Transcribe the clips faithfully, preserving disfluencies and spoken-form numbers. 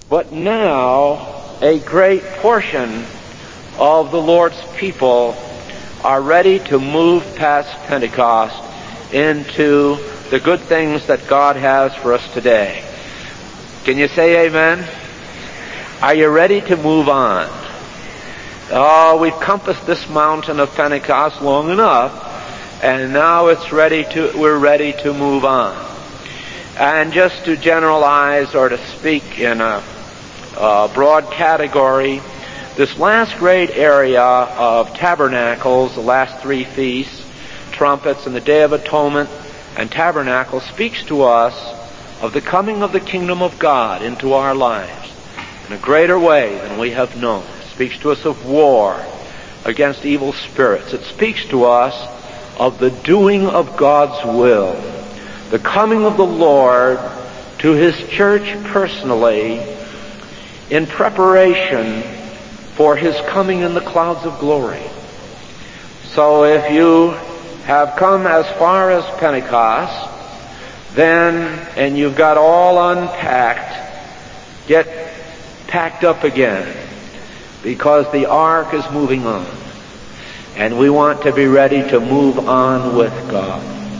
But now a great portion of the Lord's people are ready to move past Pentecost into the good things that God has for us today. Can you say amen? Are you ready to move on? Oh, we've compassed this mountain of Pentecost long enough, and now it's ready to, we're ready to move on. And just to generalize or to speak in a, a broad category, this last great area of tabernacles, the last three feasts, trumpets and the Day of Atonement and tabernacle, speaks to us of the coming of the kingdom of God into our lives in a greater way than we have known. It speaks to us of war against evil spirits. It speaks to us of the doing of God's will, the coming of the Lord to His church personally in preparation for His coming in the clouds of glory. So if you have come as far as Pentecost, then, and you've got all unpacked, get packed up again, because the ark is moving on. And we want to be ready to move on with God.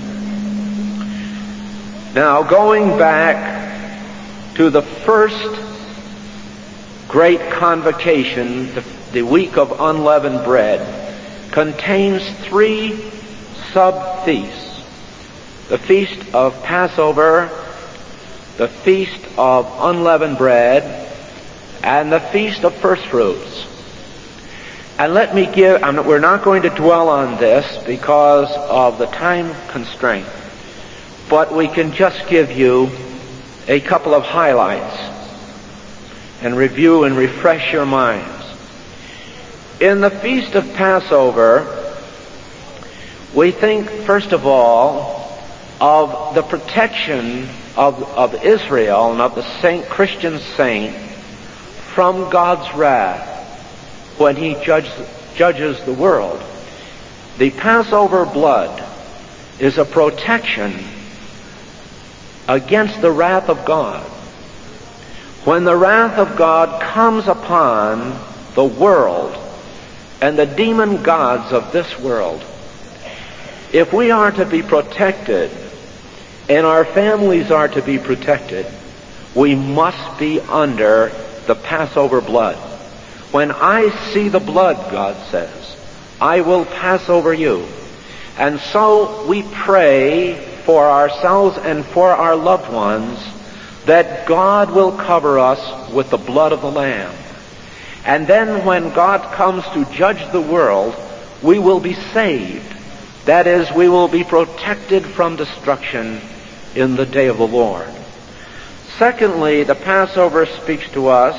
Now, going back to the first great convocation, the, the week of unleavened bread, contains three sub-feasts. The feast of Passover, the feast of unleavened bread, and the feast of first fruits. And let me give, I'm, we're not going to dwell on this because of the time constraint, but we can just give you a couple of highlights and review and refresh your minds. In the Feast of Passover, we think, first of all, of the protection of, of Israel and of the saint, Christian saint from God's wrath when He judge, judges the world. The Passover blood is a protection against the wrath of God. When the wrath of God comes upon the world and the demon gods of this world, if we are to be protected and our families are to be protected, we must be under the Passover blood. When I see the blood, God says, I will pass over you. And so we pray for ourselves and for our loved ones that God will cover us with the blood of the Lamb. And then when God comes to judge the world, we will be saved. That is, we will be protected from destruction in the day of the Lord. Secondly, the Passover speaks to us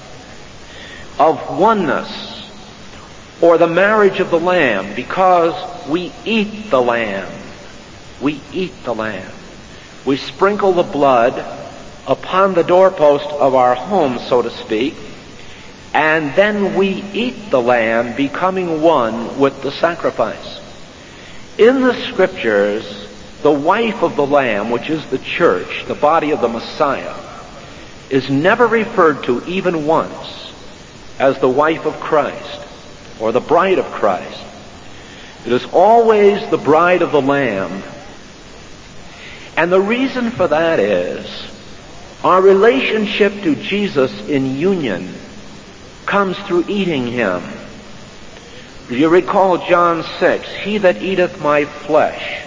of oneness, or the marriage of the Lamb, because we eat the Lamb. We eat the Lamb. We sprinkle the blood upon the doorpost of our home, so to speak, and then we eat the Lamb, becoming one with the sacrifice. In the Scriptures, the wife of the Lamb, which is the church, the body of the Messiah, is never referred to even once as the wife of Christ or the bride of Christ. It is always the bride of the Lamb. And the reason for that is our relationship to Jesus in union comes through eating Him. You recall John six, He that eateth my flesh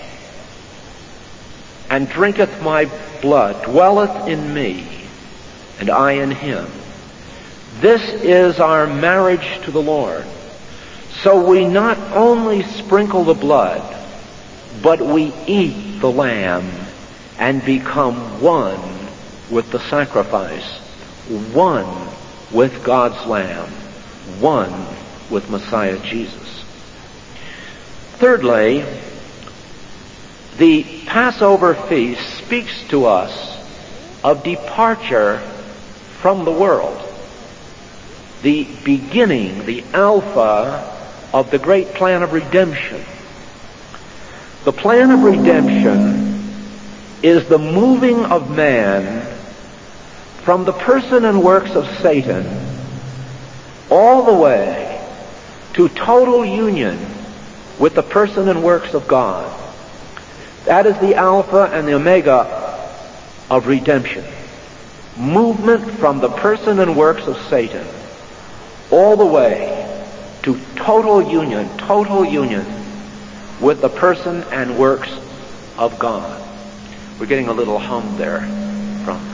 and drinketh my blood dwelleth in me, and I in him. This is our marriage to the Lord. So we not only sprinkle the blood, but we eat the Lamb and become one with the sacrifice, one with God's Lamb, one with Messiah Jesus. Thirdly, the Passover feast speaks to us of departure from the world, the beginning, the alpha of the great plan of redemption. The plan of redemption is the moving of man from the person and works of Satan all the way to total union with the person and works of God. That is the Alpha and the Omega of redemption. Movement from the person and works of Satan all the way to total union, total union with the person and works of God. We're getting a little hum there from.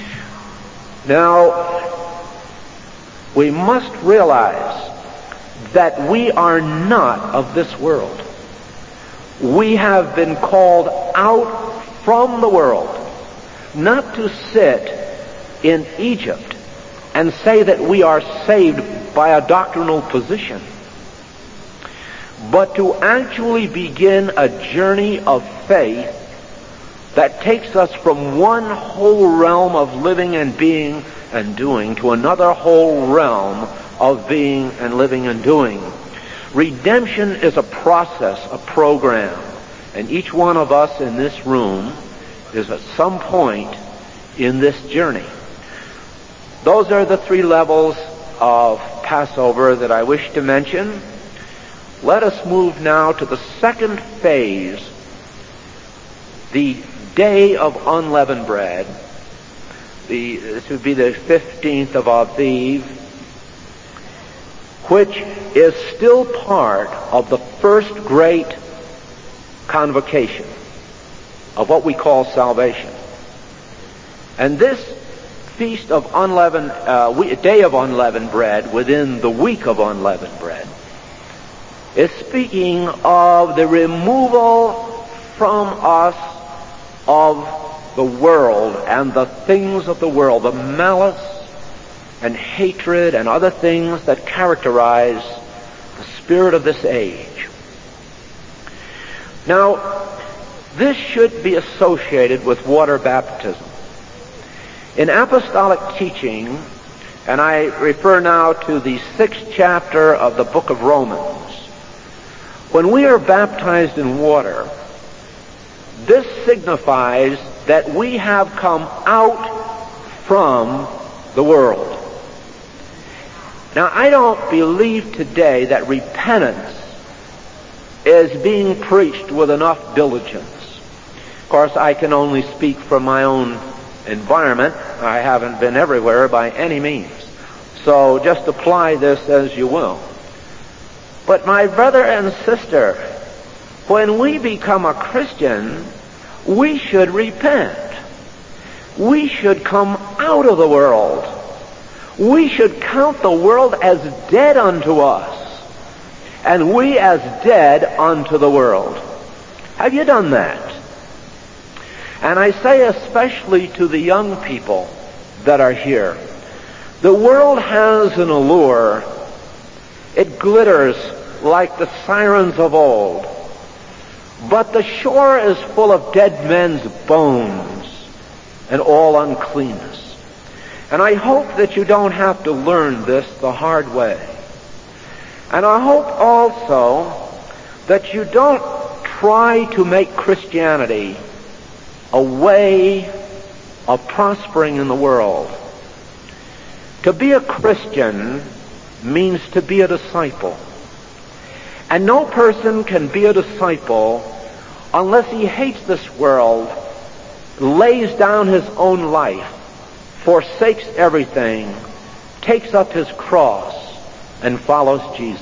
Now, we must realize that we are not of this world. We have been called out from the world, not to sit in Egypt and say that we are saved by a doctrinal position, but to actually begin a journey of faith that takes us from one whole realm of living and being and doing to another whole realm of being and living and doing. Redemption is a process, a program, and each one of us in this room is at some point in this journey. Those are the three levels of Passover that I wish to mention. Let us move now to the second phase, the Day of Unleavened Bread. The, this would be the fifteenth of Aviv, which is still part of the first great convocation of what we call salvation. And this feast of unleavened, uh, Day of Unleavened Bread, within the week of Unleavened Bread, is speaking of the removal from us of the world and the things of the world, the malice and hatred and other things that characterize the spirit of this age. Now, this should be associated with water baptism. In apostolic teaching, and I refer now to the sixth chapter of the book of Romans, when we are baptized in water, this signifies that we have come out from the world. Now, I don't believe today that repentance is being preached with enough diligence. Of course, I can only speak from my own environment. I haven't been everywhere by any means. So just apply this as you will. But my brother and sister, when we become a Christian, we should repent. We should come out of the world. We should count the world as dead unto us, and we as dead unto the world. Have you done that? And I say especially to the young people that are here, the world has an allure. It glitters like the sirens of old. But the shore is full of dead men's bones and all uncleanness. And I hope that you don't have to learn this the hard way. And I hope also that you don't try to make Christianity a way of prospering in the world. To be a Christian means to be a disciple. And no person can be a disciple unless he hates this world, lays down his own life, forsakes everything, takes up his cross, and follows Jesus.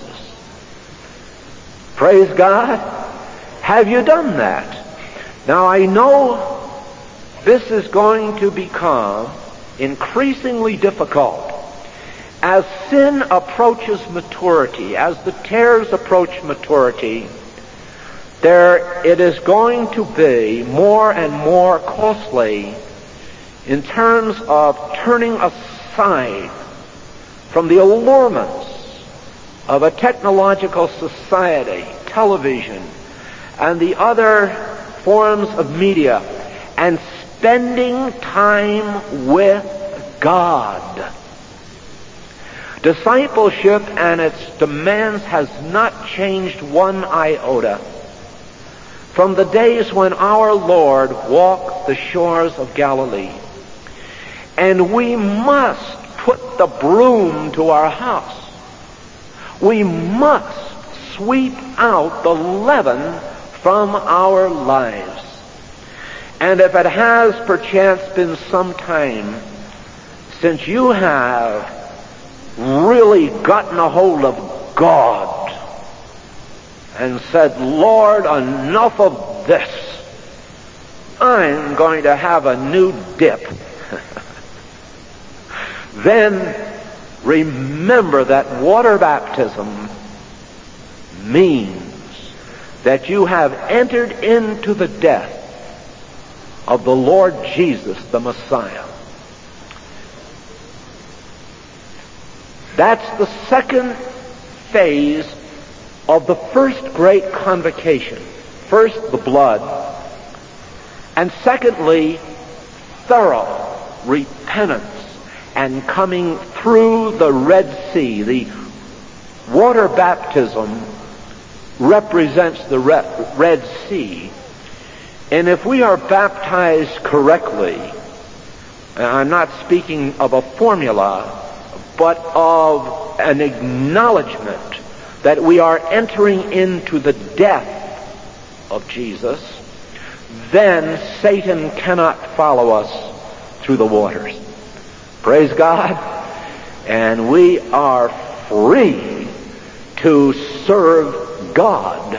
Praise God. Have you done that? Now, I know this is going to become increasingly difficult as sin approaches maturity, as the tares approach maturity. There, it is going to be more and more costly in terms of turning aside from the allurements of a technological society, television, and the other forms of media, and spending time with God. Discipleship and its demands has not changed one iota from the days when our Lord walked the shores of Galilee. And we must put the broom to our house. We must sweep out the leaven from our lives. And if it has perchance been some time since you have really gotten a hold of God and said, Lord, enough of this. I'm going to have a new dip. Then remember that water baptism means that you have entered into the death of the Lord Jesus, the Messiah. That's the second phase of the first great convocation. First, the blood, and secondly, thorough repentance and coming through the Red Sea. The water baptism represents the Red Sea. And if we are baptized correctly, and I'm not speaking of a formula, but of an acknowledgement that we are entering into the death of Jesus, then Satan cannot follow us through the waters. Praise God. And we are free to serve God.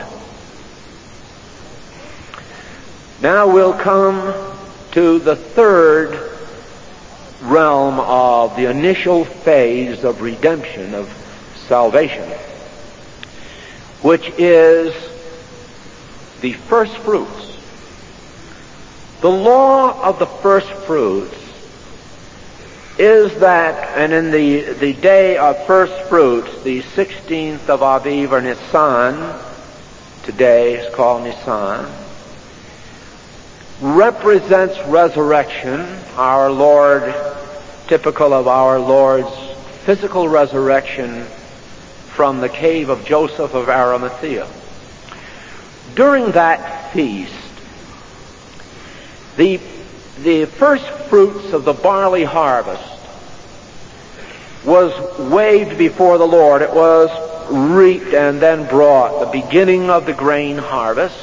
Now we'll come to the third realm of the initial phase of redemption, of salvation, which is the first fruits. The law of the first fruits is that, and in the, the day of first fruits, the sixteenth of Aviv or Nisan, today is called Nisan, represents resurrection. Our Lord, typical of our Lord's physical resurrection from the cave of Joseph of Arimathea. During that feast, the, the first fruits of the barley harvest was waved before the Lord. It was reaped and then brought, the beginning of the grain harvest.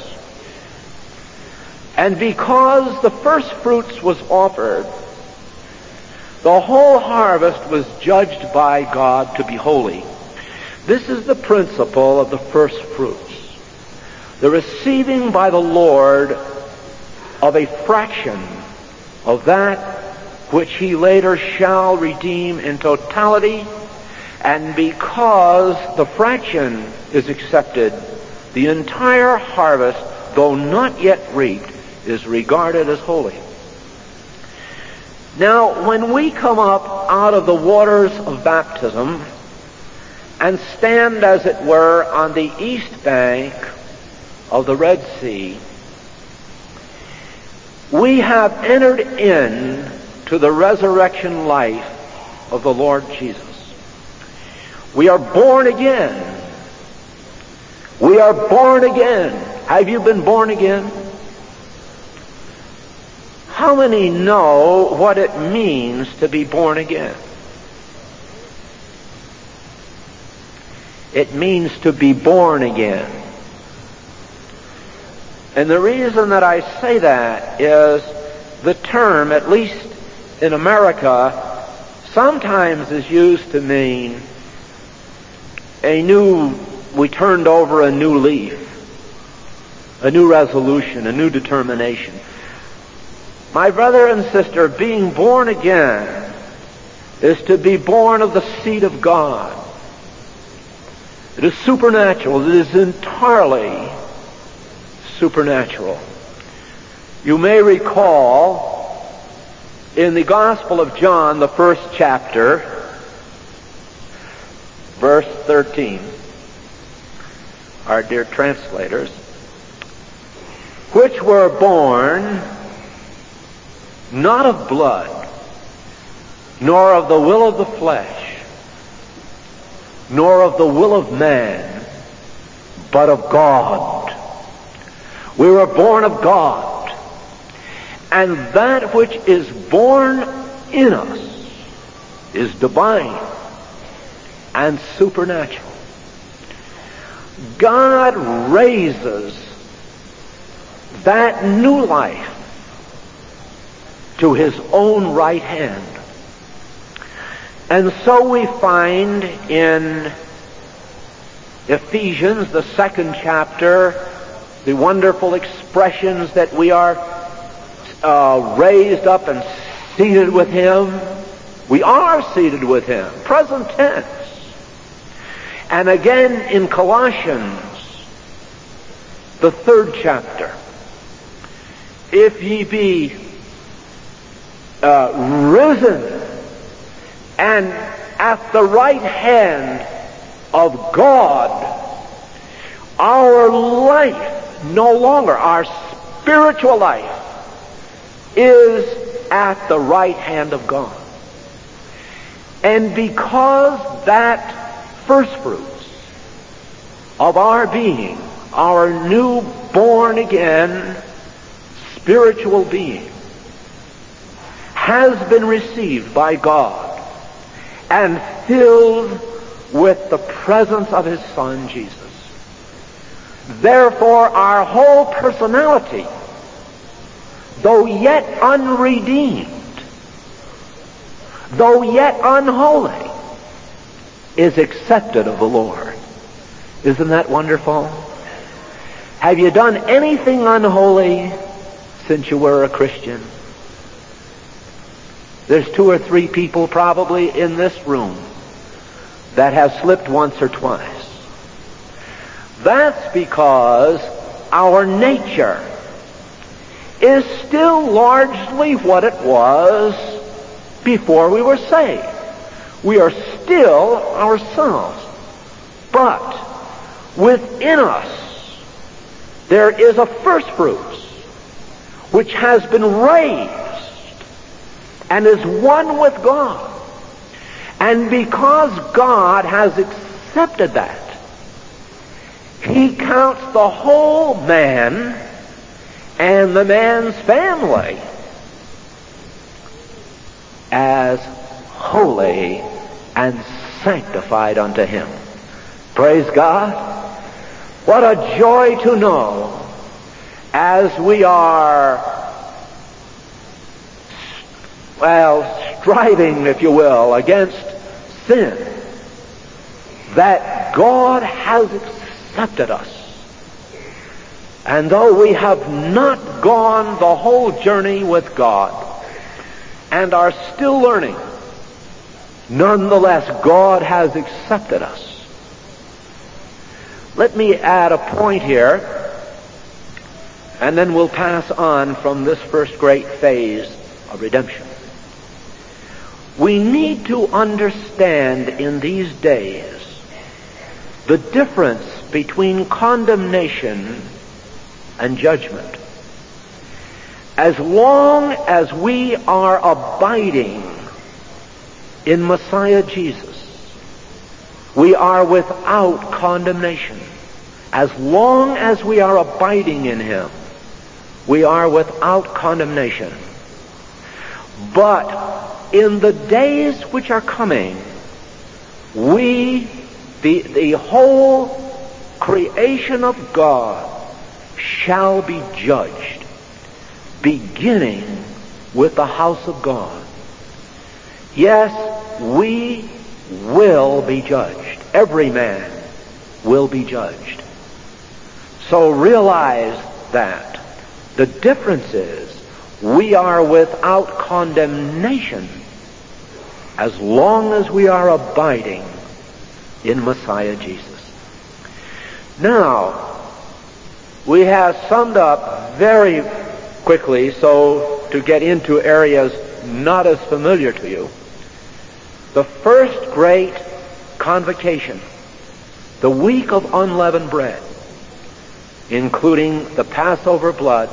And because the first fruits was offered, the whole harvest was judged by God to be holy. This is the principle of the first fruits. The receiving by the Lord of a fraction of that which He later shall redeem in totality. And because the fraction is accepted, the entire harvest, though not yet reaped, is regarded as holy. Now, when we come up out of the waters of baptism and stand, as it were, on the east bank of the Red Sea, we have entered in to the resurrection life of the Lord Jesus. We are born again. We are born again. Have you been born again? How many know what it means to be born again? It means to be born again. And the reason that I say that is the term, at least in America, sometimes is used to mean a new, we turned over a new leaf, a new resolution, a new determination. My brother and sister, being born again is to be born of the seed of God. It is supernatural. It is entirely supernatural. You may recall in the Gospel of John, the first chapter, verse thirteen, our dear translators, which were born not of blood, nor of the will of the flesh, nor of the will of man, but of God. We were born of God. And that which is born in us is divine and supernatural. God raises that new life to his own right hand. And so we find in Ephesians, the second chapter, the wonderful expressions that we are uh, raised up and seated with him. We are seated with him, present tense. And again in Colossians, the third chapter, if ye be uh, risen and at the right hand of God, our life no longer, our spiritual life is at the right hand of God. And because that first fruits of our being, our new born again spiritual being, has been received by God and filled with the presence of his Son, Jesus. Therefore, our whole personality, though yet unredeemed, though yet unholy, is accepted of the Lord. Isn't that wonderful? Have you done anything unholy since you were a Christian? There's two or three people probably in this room that have slipped once or twice. That's because our nature is still largely what it was before we were saved. We are still ourselves. But within us, there is a first fruits which has been raised and is one with God. And because God has accepted that, he counts the whole man and the man's family as holy and sanctified unto him. Praise God. What a joy to know as we are, well, striving, if you will, against sin, that God has accepted us. And though we have not gone the whole journey with God and are still learning, nonetheless, God has accepted us. Let me add a point here, and then we'll pass on from this first great phase of redemption. We need to understand in these days the difference between condemnation and judgment. As long as we are abiding in Messiah Jesus, we are without condemnation. As long as we are abiding in him, we are without condemnation. But in the days which are coming, we, the, the whole creation of God, shall be judged, beginning with the house of God. Yes, we will be judged. Every man will be judged. So realize that the difference is we are without condemnation as long as we are abiding in Messiah Jesus. Now, we have summed up very quickly, so to get into areas not as familiar to you, the first great convocation, the week of unleavened bread, including the Passover blood,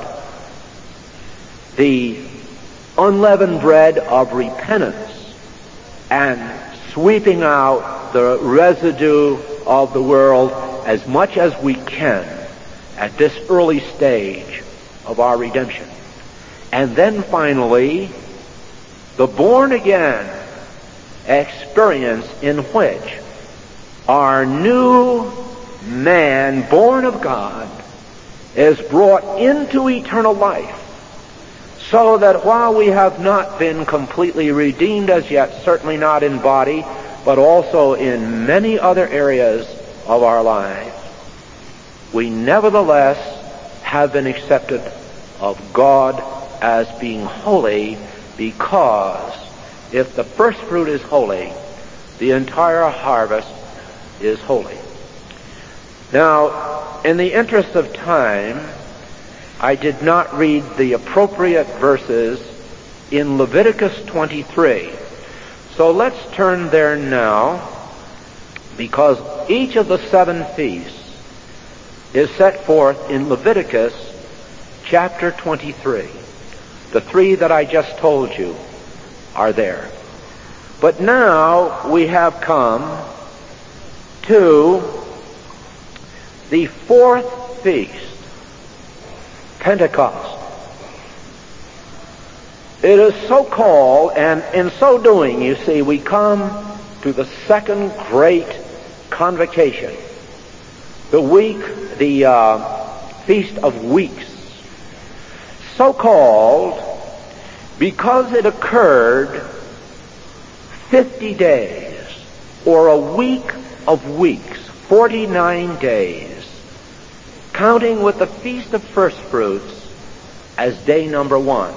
the unleavened bread of repentance, and sweeping out the residue of the world as much as we can at this early stage of our redemption. And then finally, the born-again experience in which our new man, born of God, is brought into eternal life, so that while we have not been completely redeemed as yet, certainly not in body, but also in many other areas of our lives, we nevertheless have been accepted of God as being holy, because if the first fruit is holy, the entire harvest is holy. Now, in the interest of time, I did not read the appropriate verses in Leviticus twenty-three. So let's turn there now, because each of the seven feasts is set forth in Leviticus chapter twenty-three. The three that I just told you are there. But now we have come to the fourth feast, Pentecost. It is so called, and in so doing, you see, we come to the second great convocation, the week, the uh, Feast of Weeks. So called because it occurred fifty days, or a week of weeks, forty-nine days, counting with the Feast of First Fruits as day number one.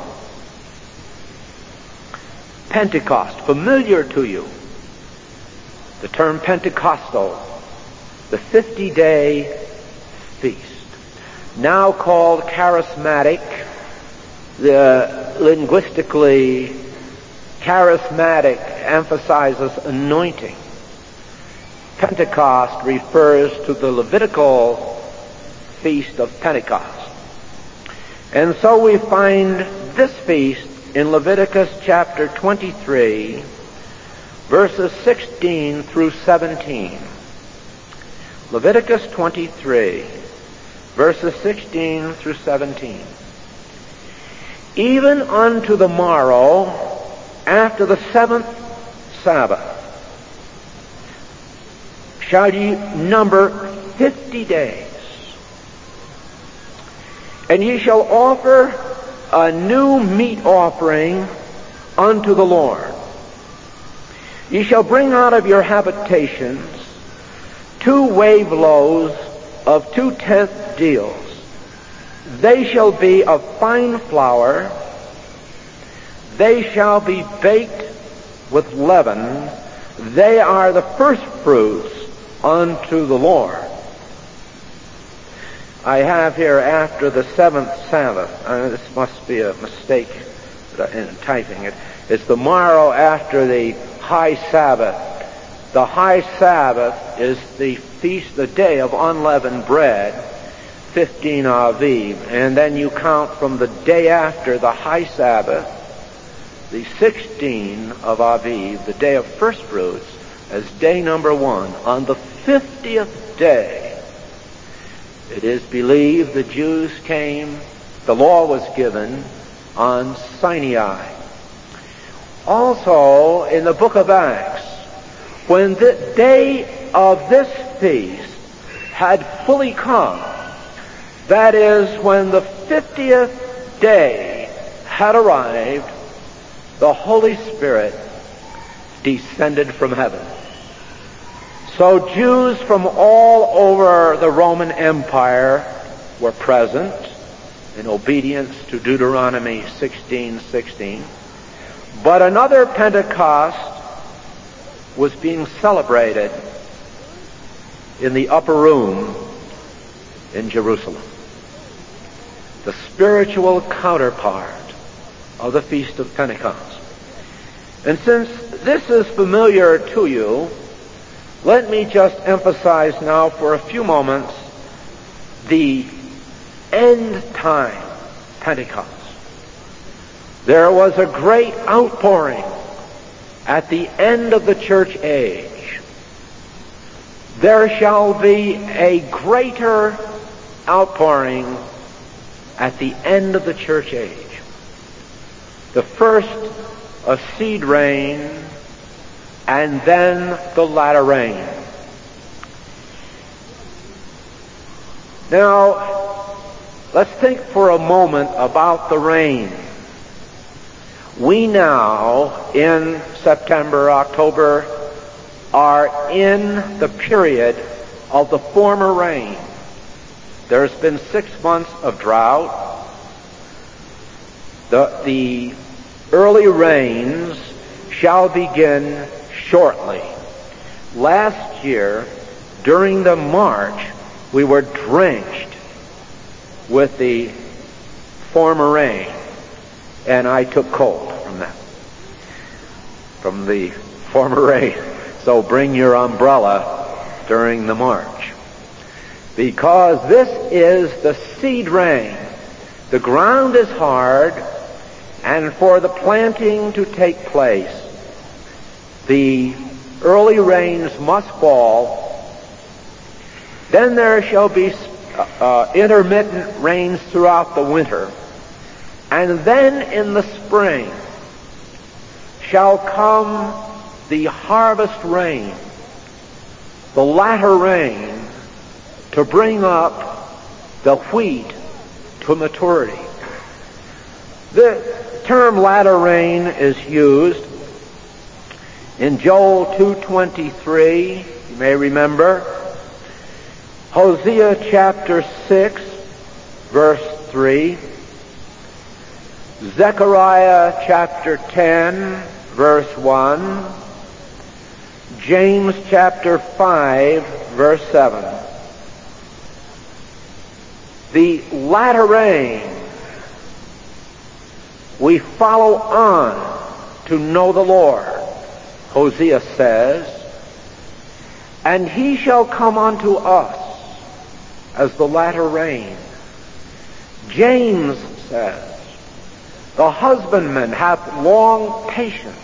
Pentecost, familiar to you. The term Pentecostal, the fifty-day feast. Now called charismatic, the linguistically charismatic emphasizes anointing. Pentecost refers to the Levitical feast of Pentecost. And so we find this feast in Leviticus chapter twenty-three, verses sixteen through seventeen. Leviticus twenty-three, verses sixteen through seventeen. Even unto the morrow, after the seventh Sabbath, shall ye number fifty days, and ye shall offer a new meat offering unto the Lord. Ye shall bring out of your habitations two wave loaves of two-tenth deals. They shall be of fine flour. They shall be baked with leaven. They are the first fruits unto the Lord. I have here after the seventh Sabbath. Uh, this must be a mistake in typing it. It's the morrow after the high Sabbath. The high Sabbath is the feast, the day of unleavened bread, fifteen Aviv. And then you count from the day after the high Sabbath, the sixteen of Aviv, the day of first fruits, as day number one. On the fiftieth day, it is believed the Jews came, the law was given on Sinai. Also, in the book of Acts, when the day of this feast had fully come, that is, when the fiftieth day had arrived, the Holy Spirit descended from heaven. So Jews from all over the Roman Empire were present in obedience to Deuteronomy sixteen sixteen. But another Pentecost was being celebrated in the upper room in Jerusalem. The spiritual counterpart of the Feast of Pentecost. And since this is familiar to you, let me just emphasize now for a few moments the end time Pentecost. There was a great outpouring at the end of the church age. There shall be a greater outpouring at the end of the church age. The first a seed rain, and then the latter rain. Now, let's think for a moment about the rain. We now, in September, October, are in the period of the former rain. There's been six months of drought. The, the early rains shall begin shortly. Last year, during the March, we were drenched with the former rain, and I took cold from that, from the former rain. So bring your umbrella during the March, because this is the seed rain. The ground is hard, and for the planting to take place, the early rains must fall. Then there shall be uh, intermittent rains throughout the winter. And then in the spring shall come the harvest rain, the latter rain, to bring up the wheat to maturity. The term latter rain is used in Joel two twenty-three, you may remember, Hosea chapter six, verse three, Zechariah chapter ten, verse one, James chapter five, verse seven. The latter rain, we follow on to know the Lord. Hosea says, and he shall come unto us as the latter rain. James says, the husbandman hath long patience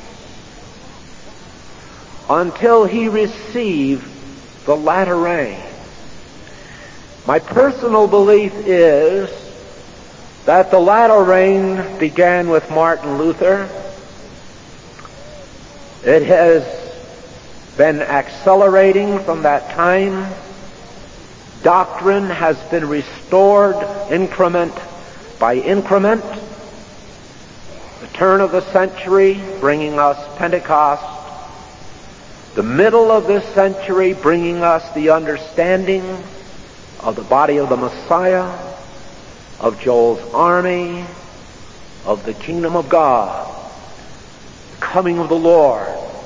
until he receive the latter rain. My personal belief is that the latter rain began with Martin Luther. It has been accelerating from that time. Doctrine has been restored increment by increment. The turn of the century bringing us Pentecost. The middle of this century bringing us the understanding of the body of the Messiah, of Joel's army, of the kingdom of God, the coming of the Lord.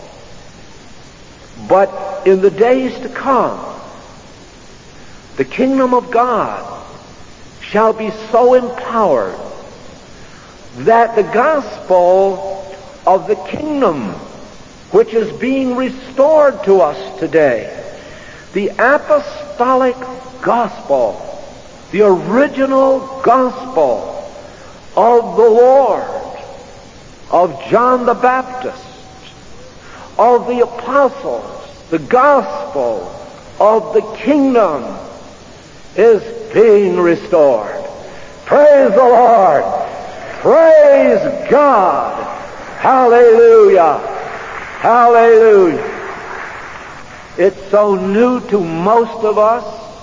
But in the days to come, the kingdom of God shall be so empowered that the gospel of the kingdom, which is being restored to us today, the apostolic gospel, the original gospel of the Lord, of John the Baptist, of the apostles, the gospel of the kingdom is being restored. Praise the Lord. Praise God. Hallelujah. Hallelujah. It's so new to most of us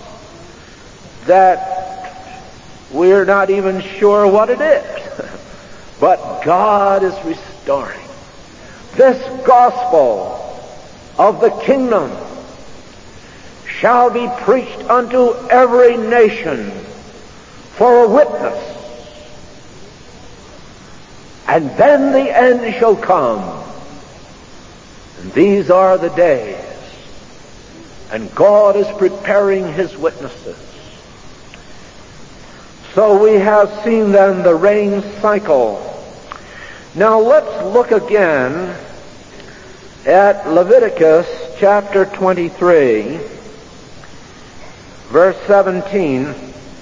that we're not even sure what it is. But God is restoring. This gospel of the kingdom shall be preached unto every nation for a witness. And then the end shall come. And these are the days. And God is preparing His witnesses. So we have seen then the rain cycle. Now let's look again at Leviticus chapter twenty-three, verse seventeen.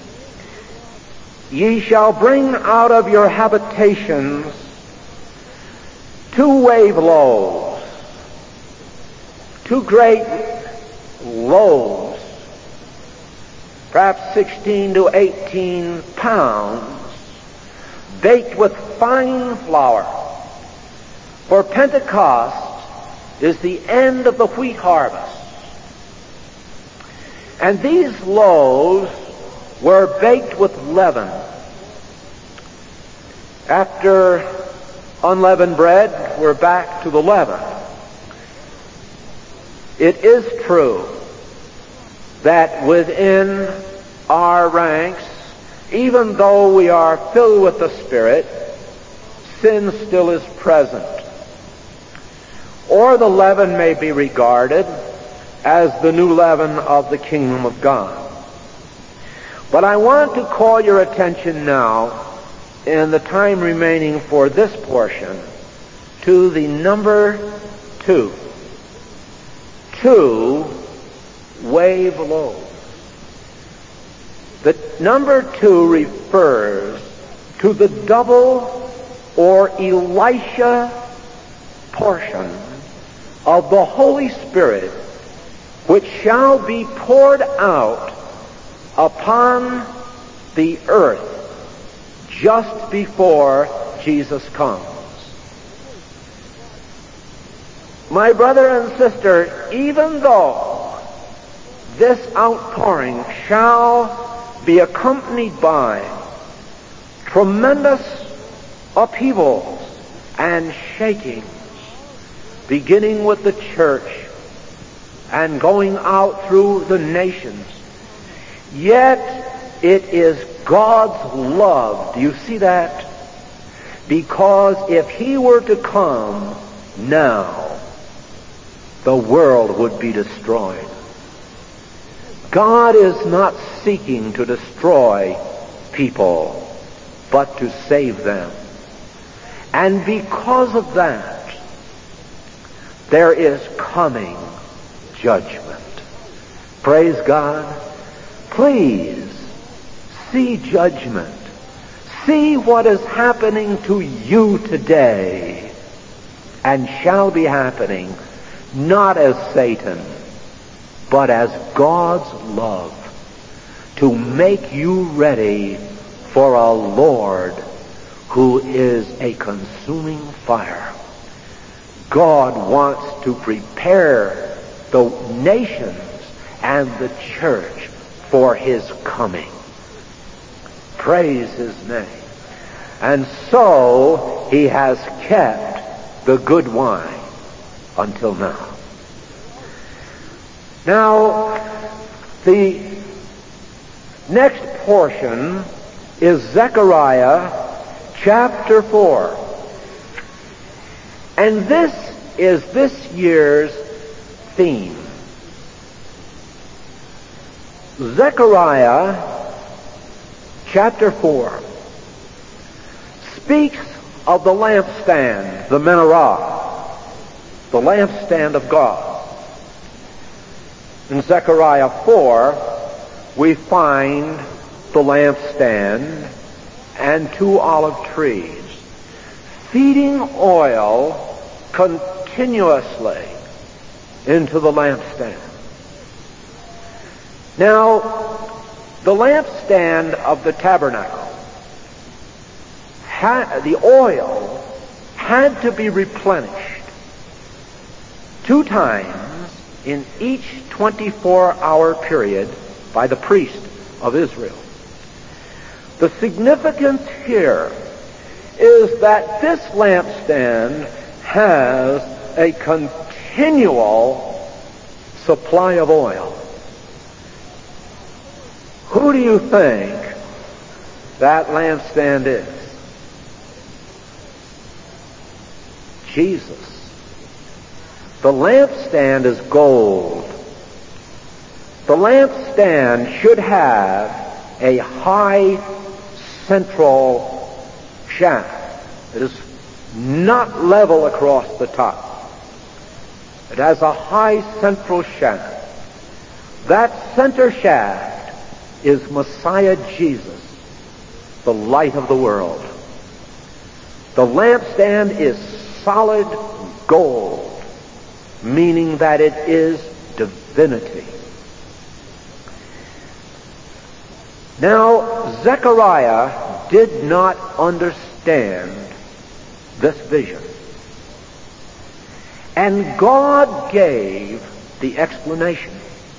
Ye shall bring out of your habitations two wave loaves, two great loaves, perhaps sixteen to eighteen pounds, baked with fine flour, For Pentecost is the end of the wheat harvest. And these loaves were baked with leaven. After unleavened bread, we're back to the leaven. It is true that within our ranks, even though we are filled with the Spirit, sin still is present. Or the leaven may be regarded as the new leaven of the kingdom of God. But I want to call your attention now, in the time remaining for this portion, to the number two. Two wave loaves. The number two refers to the double or Elisha portion of the Holy Spirit, which shall be poured out upon the earth just before Jesus comes. My brother and sister, even though this outpouring shall be accompanied by tremendous upheavals and shakings, beginning with the church and going out through the nations, yet it is God's love. Do you see that? Because if He were to come now, the world would be destroyed. God is not seeking to destroy people, but to save them. And because of that, there is coming judgment. Praise God. Please see judgment. See what is happening to you today and shall be happening not as Satan, but as God's love to make you ready for a Lord who is a consuming fire. God wants to prepare the nations and the church for His coming. Praise His name. And so He has kept the good wine until now. Now, the next portion is Zechariah chapter four. And this is this year's theme. Zechariah chapter four speaks of the lampstand, the menorah, the lampstand of God. In Zechariah four, we find the lampstand and two olive trees feeding oil continuously into the lampstand. Now, the lampstand of the tabernacle, had, the oil had to be replenished two times in each twenty-four hour period by the priest of Israel. The significance here is that this lampstand has a continual supply of oil. Who do you think that lampstand is? Jesus. The lampstand is gold. The lampstand should have a high central shaft. It is not level across the top. It has a high central shaft. That center shaft is Messiah Jesus, the light of the world. The lampstand is solid gold, meaning that it is divinity. Now, Zechariah did not understand this vision. And God gave the explanation.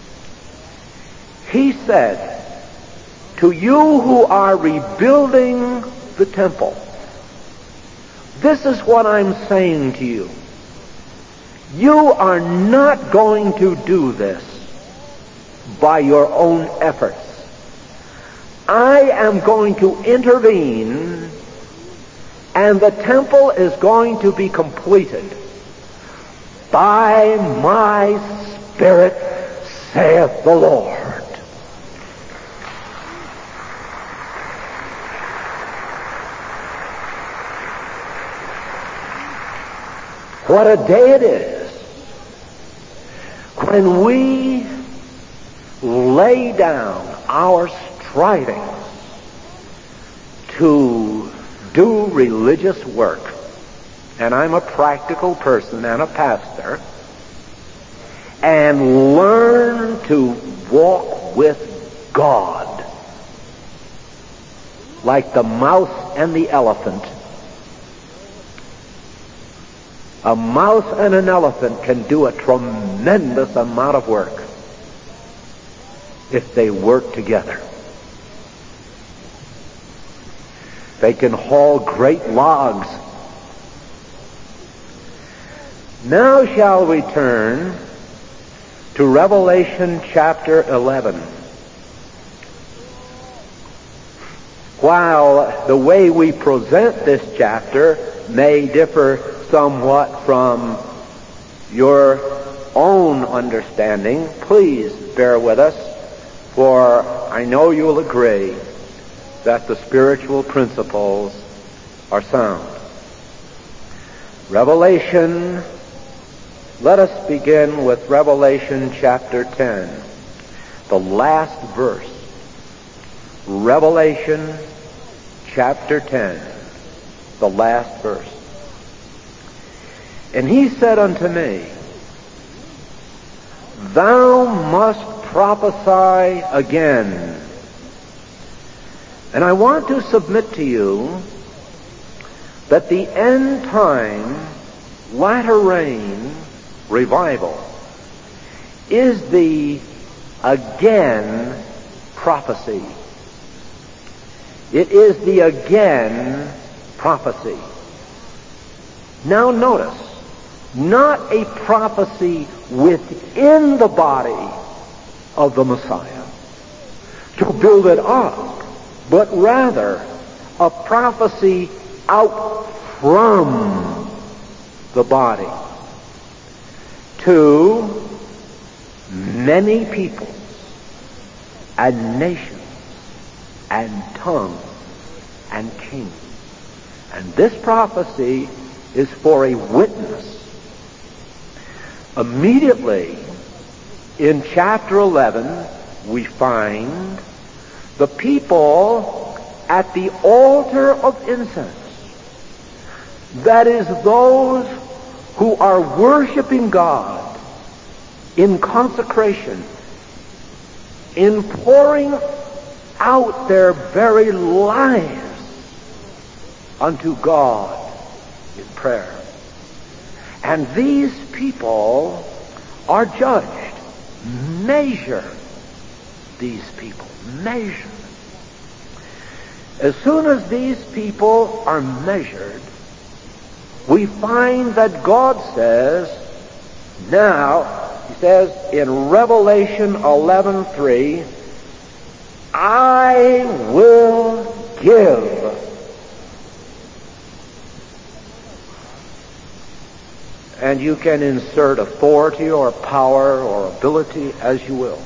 He said, to you who are rebuilding the temple, this is what I'm saying to you. You are not going to do this by your own efforts. I am going to intervene, and the temple is going to be completed by my Spirit, saith the Lord. What a day it is when we lay down our striving to do religious work. And I'm a practical person and a pastor, and learn to walk with God like the mouse and the elephant. A mouse and an elephant can do a tremendous amount of work if they work together. They can haul great logs. Now shall we turn to Revelation chapter eleven. While the way we present this chapter may differ somewhat from your own understanding, please bear with us, for I know you'll agree that the spiritual principles are sound. Revelation, let us begin with Revelation chapter ten, the last verse. Revelation chapter ten, the last verse. And he said unto me, thou must prophesy again. And I want to submit to you that the end time, latter rain, revival, is the again prophecy. It is the again prophecy. Now notice, not a prophecy within the body of the Messiah to build it up, but rather a prophecy out from the body to many peoples and nations and tongues and kings. And this prophecy is for a witness. Immediately in chapter eleven, we find the people at the altar of incense. That is, those who are worshiping God in consecration, in pouring out their very lives unto God in prayer. And these people are judged. Measure these people. Measure. As soon as these people are measured, we find that God says, now, he says in Revelation eleven three, I will give and you can insert authority or power or ability as you will.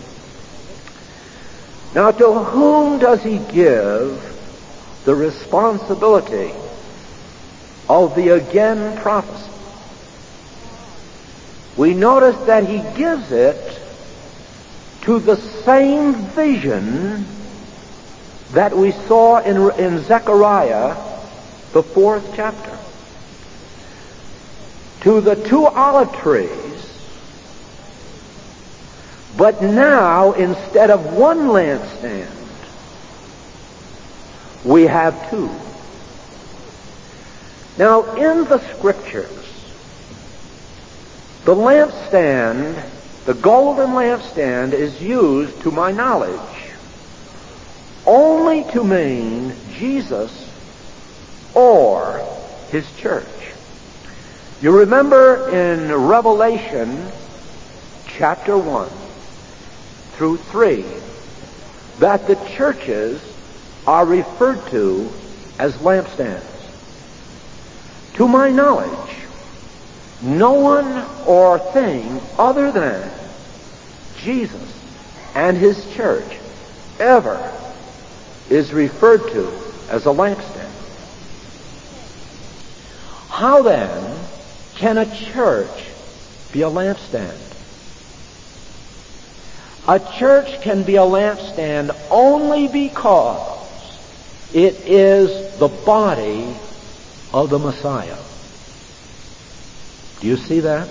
Now, to whom does he give the responsibility of the again prophecy? We notice that he gives it to the same vision that we saw in, in Zechariah, the fourth chapter. To the two olive trees, but now instead of one lampstand, we have two. Now in the scriptures, The lampstand, the golden lampstand, is used, to my knowledge, only to mean Jesus or his church. You remember in Revelation chapter one through three that the churches are referred to as lampstands. To my knowledge, no one or thing other than Jesus and his church ever is referred to as a lampstand. How then can a church be a lampstand? A church can be a lampstand only because it is the body of the Messiah. Do you see that?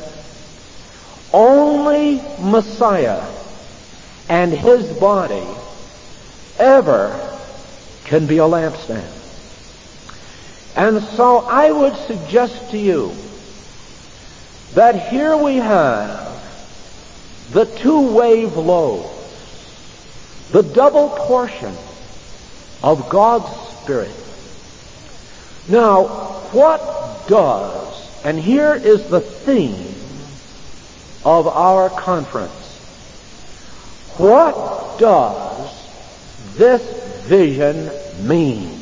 Only Messiah and his body ever can be a lampstand. And so I would suggest to you that here we have the two wave loaves, the double portion of God's Spirit. Now, what does, and here is the theme of our conference, what does this vision mean?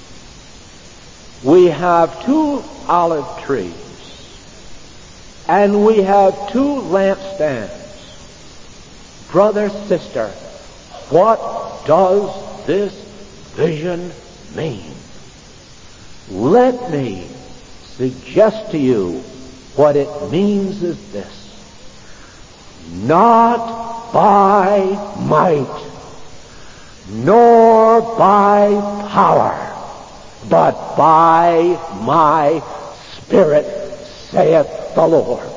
We have two olive trees, and we have two lampstands. Brother, sister, what does this vision mean? Let me suggest to you what it means is this. Not by might, nor by power, but by my Spirit, saith the Lord.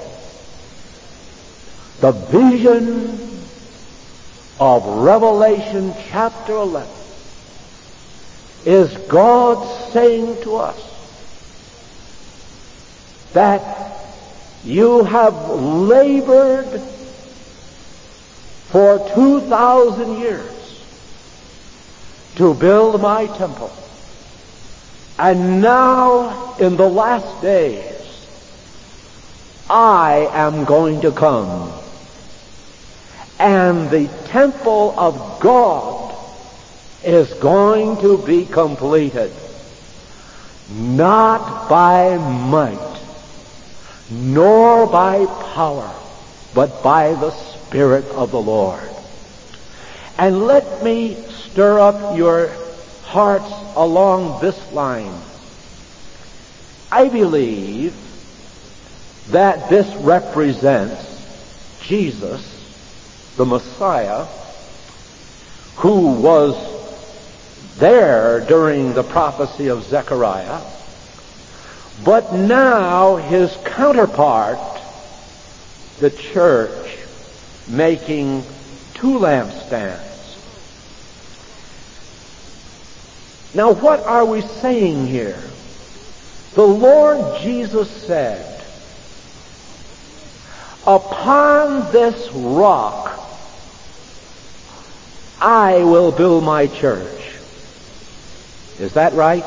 The vision of Revelation chapter eleven is God saying to us that you have labored for two thousand years to build my temple. And now, in the last days, I am going to come. And the temple of God is going to be completed. Not by might, nor by power, but by the Spirit of the Lord. And let me stir up your hearts along this line. I believe that this represents Jesus, the Messiah, who was there during the prophecy of Zechariah, but now his counterpart, the church, making two lampstands. Now, what are we saying here? The Lord Jesus said, upon this rock I will build my church. Is that right?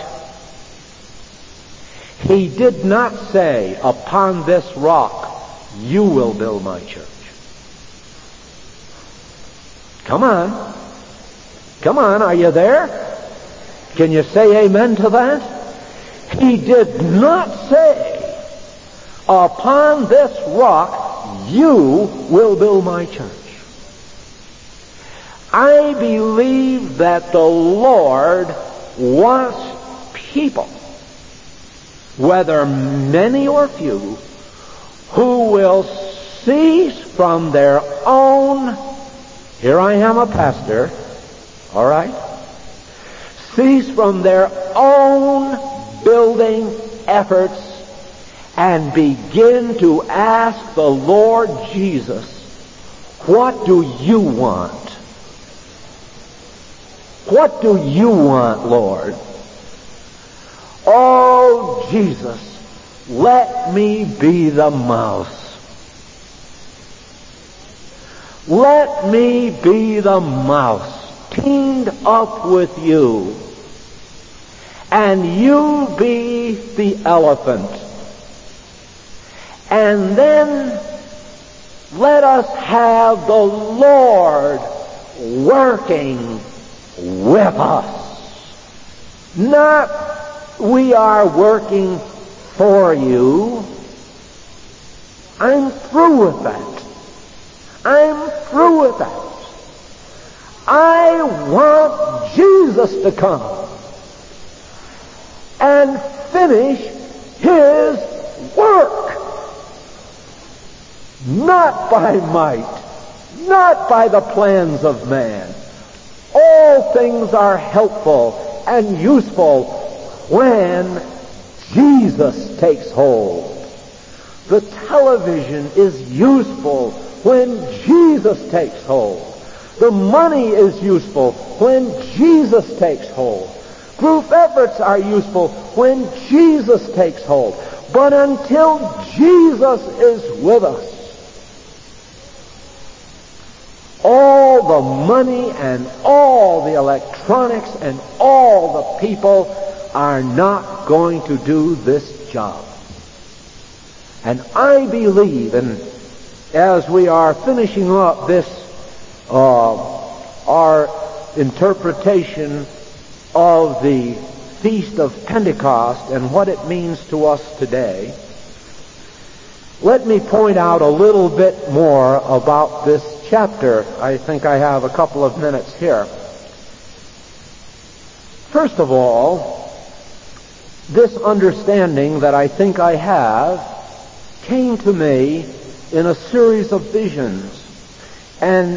He did not say, upon this rock you will build my church. Come on. Come on, are you there? Can you say amen to that? He did not say, upon this rock you will build my church. I believe that the Lord wants people, whether many or few, who will cease from their own, here I am a pastor, all right, cease from their own building efforts and begin to ask the Lord Jesus, what do you want? What do you want, Lord? Oh, Jesus, let me be the mouse. Let me be the mouse teamed up with you, and you be the elephant. And then let us have the Lord working with us. Not we are working for you. I'm through with that. I'm through with that. I want Jesus to come and finish His work. Not by might, not by the plans of man. All things are helpful and useful when Jesus takes hold. The television is useful when Jesus takes hold. The money is useful when Jesus takes hold. Group efforts are useful when Jesus takes hold. But until Jesus is with us, all the money and all the electronics and all the people are not going to do this job. And I believe, and as we are finishing up this, uh, our interpretation of the Feast of Pentecost and what it means to us today, let me point out a little bit more about this chapter. I think I have a couple of minutes here. First of all, this understanding that I think I have came to me in a series of visions. And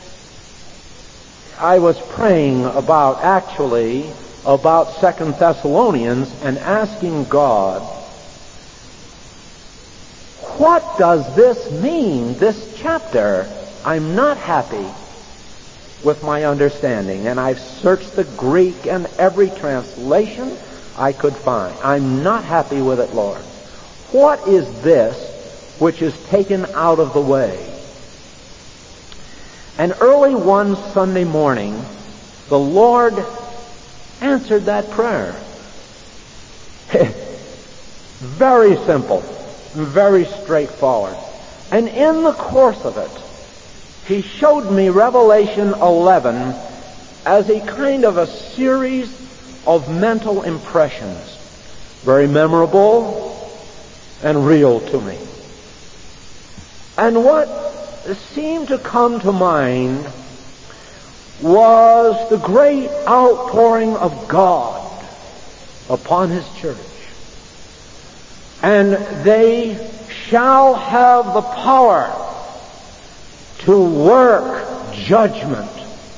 I was praying about, actually, about Second Thessalonians and asking God, what does this mean, this chapter? I'm not happy with my understanding, and I've searched the Greek and every translation I could find. I'm not happy with it, Lord. What is this which is taken out of the way? And early one Sunday morning, the Lord answered that prayer. Very simple, very straightforward. And in the course of it, He showed me Revelation eleven as a kind of a series of mental impressions, very memorable and real to me. And what seemed to come to mind was the great outpouring of God upon His church. And they shall have the power to work judgment.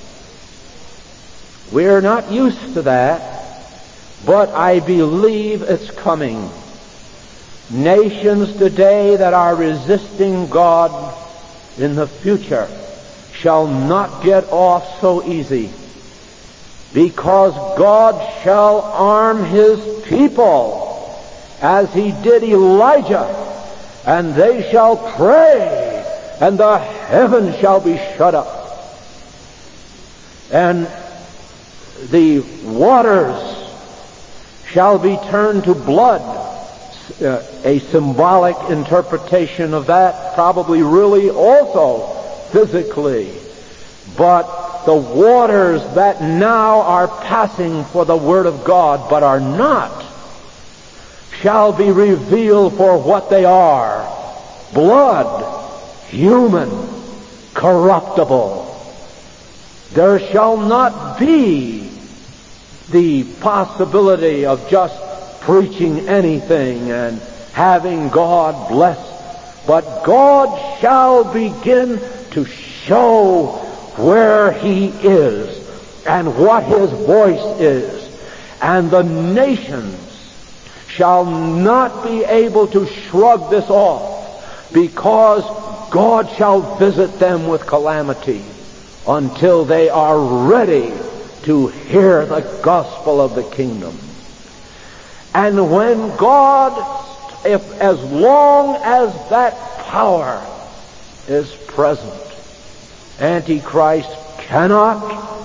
We're not used to that, but I believe it's coming. Nations today that are resisting God in the future shall not get off so easy, because God shall arm His people as He did Elijah, and they shall pray, and the heavens shall be shut up, and the waters shall be turned to blood. Uh, a symbolic interpretation of that, probably really also physically. But the waters that now are passing for the Word of God but are not shall be revealed for what they are: blood, human, corruptible. There shall not be the possibility of just preaching anything and having God bless, but God shall begin to show where He is and what His voice is, and the nations shall not be able to shrug this off, because God shall visit them with calamity until they are ready to hear the gospel of the kingdom. And when God, if as long as that power is present, Antichrist cannot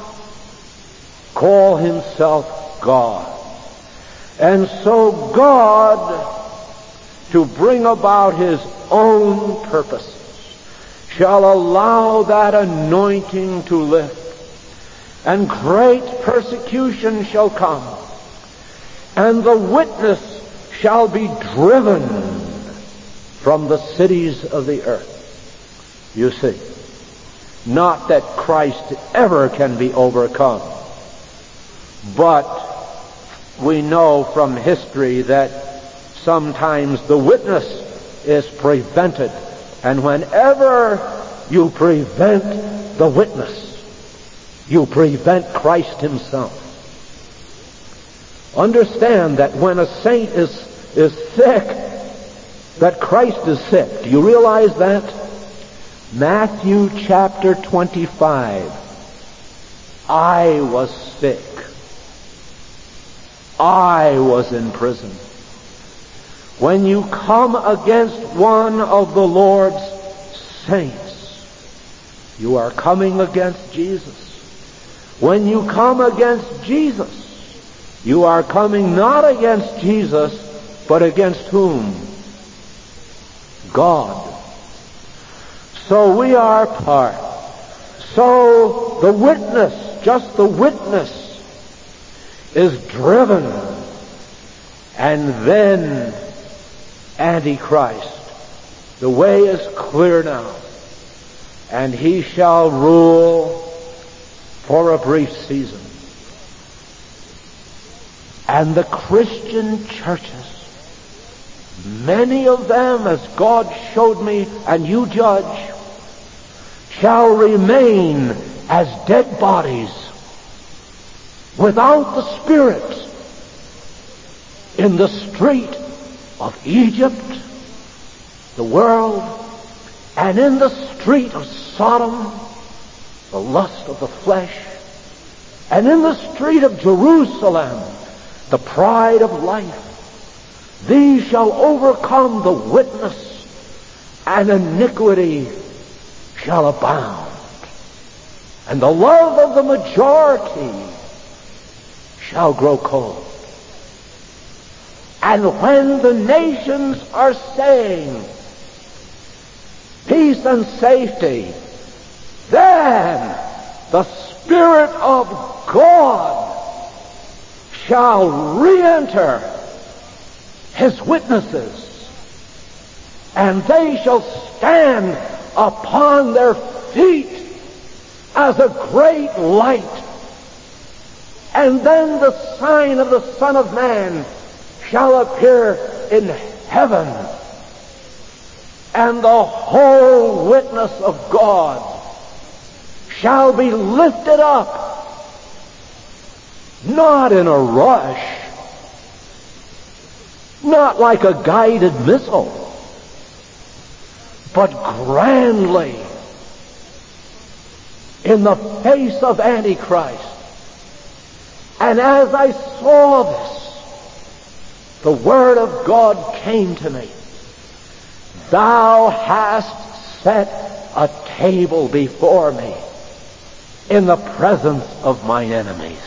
call himself God. And so God, to bring about his own purposes, shall allow that anointing to lift, and great persecution shall come, and the witness shall be driven from the cities of the earth. You see, not that Christ ever can be overcome, but we know from history that sometimes the witness is prevented, and whenever you prevent the witness, you prevent Christ himself. Understand that when a saint is, is sick, that Christ is sick. Do you realize that? Matthew chapter twenty-five. I was sick. I was in prison. When you come against one of the Lord's saints, you are coming against Jesus. When you come against Jesus, you are coming not against Jesus, but against whom? God. So we are part. So the witness, just the witness, is driven, and then Antichrist. The way is clear now, and he shall rule for a brief season. And the Christian churches, many of them, as God showed me, and you judge, shall remain as dead bodies without the Spirit in the street of Egypt, the world, and in the street of Sodom, the lust of the flesh, and in the street of Jerusalem, the pride of life. These shall overcome the witness, and iniquity shall abound. And the love of the majority shall grow cold. And when the nations are saying peace and safety, then the Spirit of God shall re-enter his witnesses, and they shall stand upon their feet as a great light. And then the sign of the Son of Man shall appear in heaven, and the whole witness of God shall be lifted up, not in a rush, not like a guided missile, but grandly in the face of Antichrist. And as I saw this, the Word of God came to me. Thou hast set a table before me in the presence of mine enemies.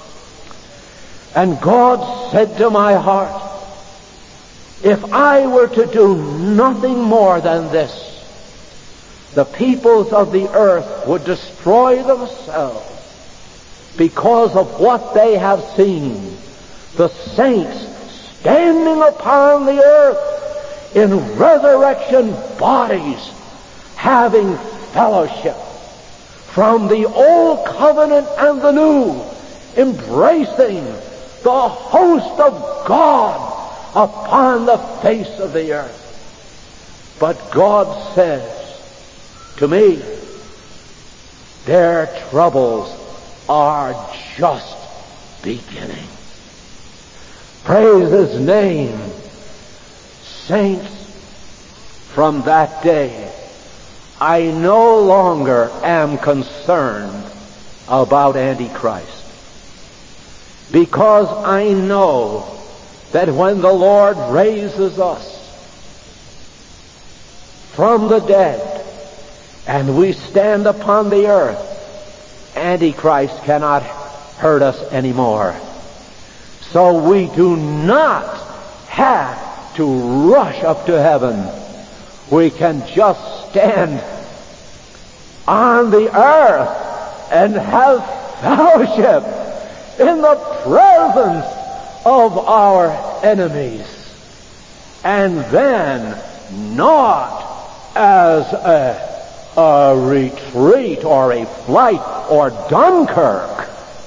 And God said to my heart, if I were to do nothing more than this, the peoples of the earth would destroy themselves because of what they have seen. The saints standing upon the earth in resurrection bodies, having fellowship from the old covenant and the new, embracing the host of God upon the face of the earth. But God says to me, their troubles are just beginning. Praise his name. Saints, from that day, I no longer am concerned about Antichrist, because I know that when the Lord raises us from the dead and we stand upon the earth, Antichrist cannot hurt us anymore. So we do not have to rush up to heaven. We can just stand on the earth and have fellowship in the presence of our enemies. And then, not as a, a retreat or a flight or Dunkirk,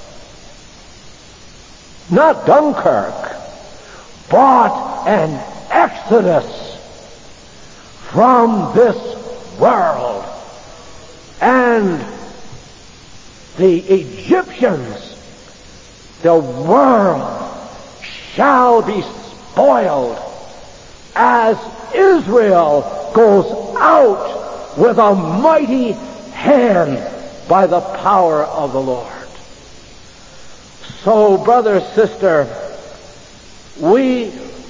not Dunkirk, but an exodus from this world. And the Egyptians, the world shall be spoiled as Israel goes out with a mighty hand by the power of the Lord. So, brother, sister, we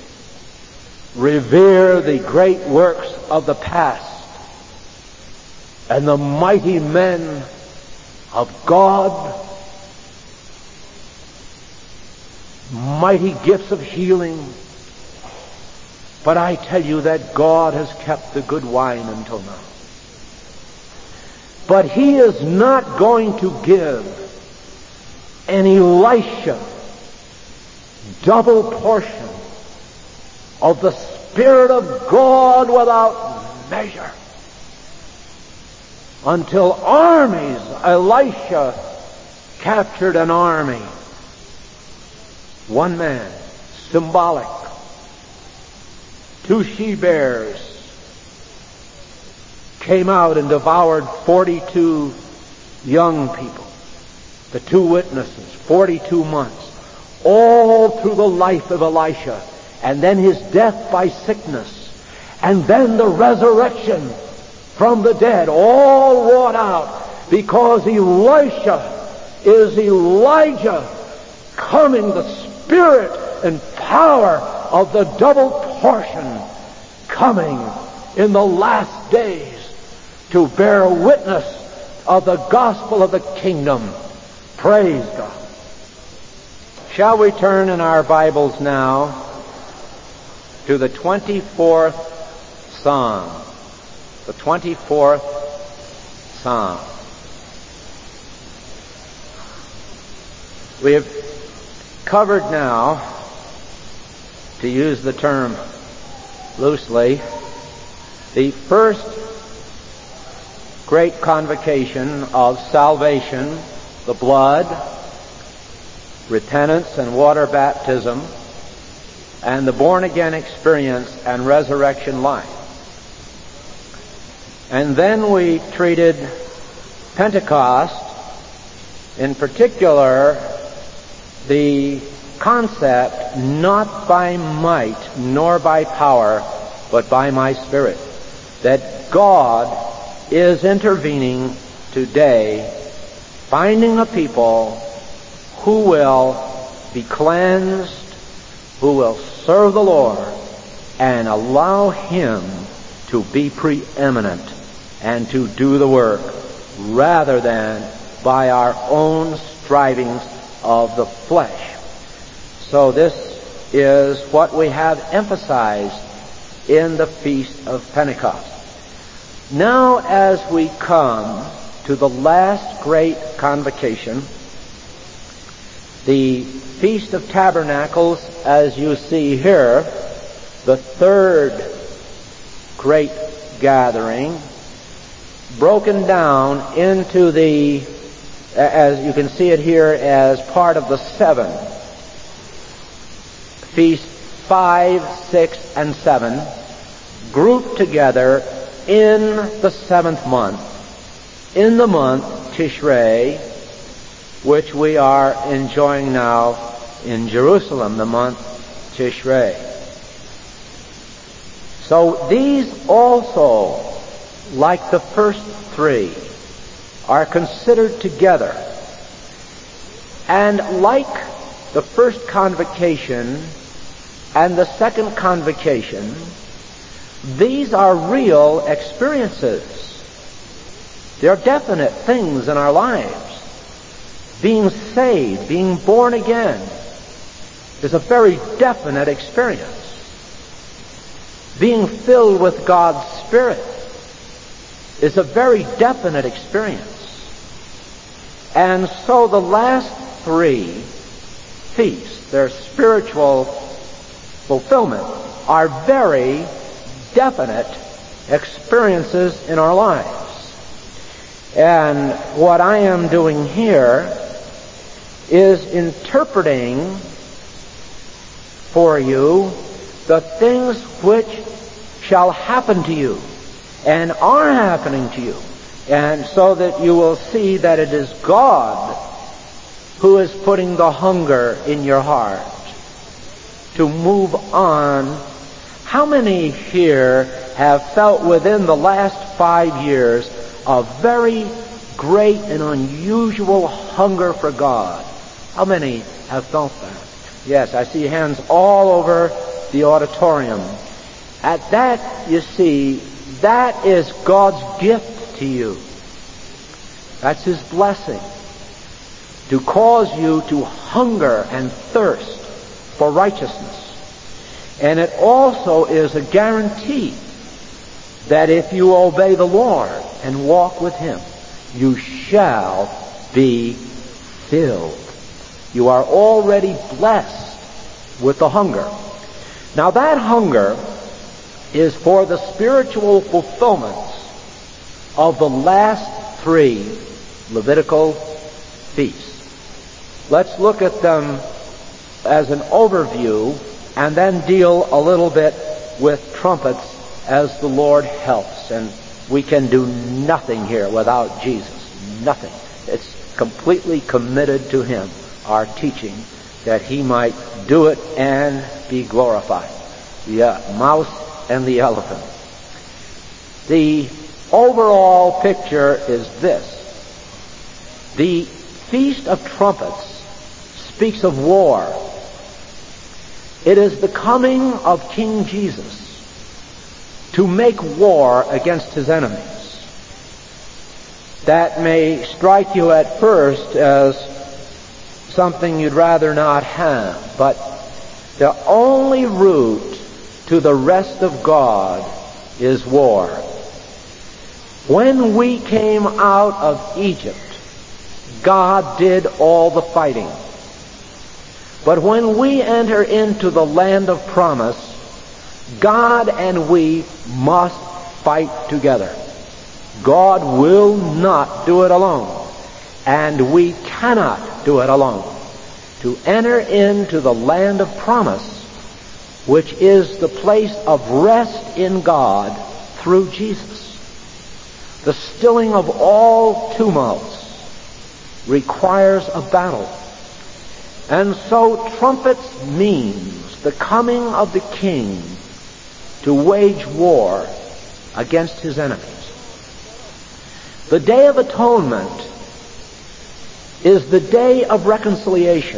revere the great works of the past and the mighty men of God, mighty gifts of healing. But I tell you that God has kept the good wine until now. But He is not going to give an Elisha double portion of the Spirit of God without measure until armies. Elisha captured an army. One man, symbolic. Two she-bears came out and devoured forty-two young people. The two witnesses, forty-two months, all through the life of Elisha, and then his death by sickness, and then the resurrection from the dead, all wrought out because Elisha is Elijah coming, the Spirit and power of the double portion coming in the last days to bear witness of the gospel of the kingdom. Praise God. Shall we turn in our Bibles now to the twenty-fourth Psalm? The twenty-fourth Psalm. We have covered now, to use the term loosely, the first great convocation of salvation, the blood, repentance and water baptism, and the born-again experience and resurrection life. And then we treated Pentecost, in particular, the concept, not by might nor by power, but by my Spirit, that God is intervening today, finding a people who will be cleansed, who will serve the Lord, and allow Him to be preeminent and to do the work, rather than by our own strivings of the flesh. So this is what we have emphasized in the Feast of Pentecost. Now, as we come to the last great convocation, the Feast of Tabernacles, as you see here, the third great gathering, broken down into the, as you can see it here, as part of the seven. Feast five, six, and seven, grouped together in the seventh month, in the month Tishrei, which we are enjoying now in Jerusalem, the month Tishrei. So these also, like the first three, are considered together. And like the first convocation and the second convocation, these are real experiences. There are definite things in our lives. Being saved, being born again, is a very definite experience. Being filled with God's Spirit is a very definite experience. And so the last three feasts, their spiritual fulfillment, are very definite experiences in our lives. And what I am doing here is interpreting for you the things which shall happen to you and are happening to you, and so that you will see that it is God who is putting the hunger in your heart to move on. How many here have felt within the last five years a very great and unusual hunger for God? How many have felt that? Yes, I see hands all over the auditorium. At that, you see, that is God's gift to you. That's His blessing, to cause you to hunger and thirst for righteousness. And it also is a guarantee that if you obey the Lord and walk with Him, you shall be filled. You are already blessed with the hunger. Now that hunger is for the spiritual fulfillments of the last three Levitical feasts. Let's look at them as an overview and then deal a little bit with trumpets as the Lord helps. And we can do nothing here without Jesus. Nothing. It's completely committed to Him, our teaching, that He might do it and be glorified. The uh, mouse and the elephant. The overall picture is this. The Feast of Trumpets speaks of war. It is the coming of King Jesus to make war against His enemies. That may strike you at first as something you'd rather not have, but the only route to the rest of God is war. When we came out of Egypt, God did all the fighting. But when we enter into the land of promise, God and we must fight together. God will not do it alone, and we cannot do it alone. To enter into the land of promise, which is the place of rest in God through Jesus, the stilling of all tumults requires a battle. And so trumpets means the coming of the King to wage war against His enemies. The Day of Atonement is the day of reconciliation.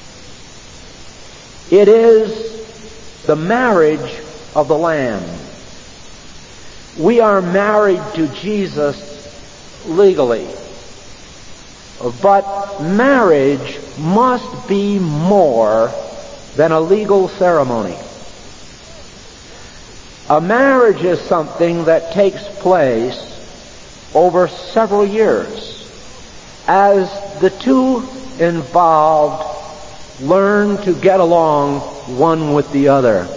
It is the marriage of the Lamb. We are married to Jesus legally, but marriage must be more than a legal ceremony. A marriage is something that takes place over several years as the two involved learn to get along one with the other.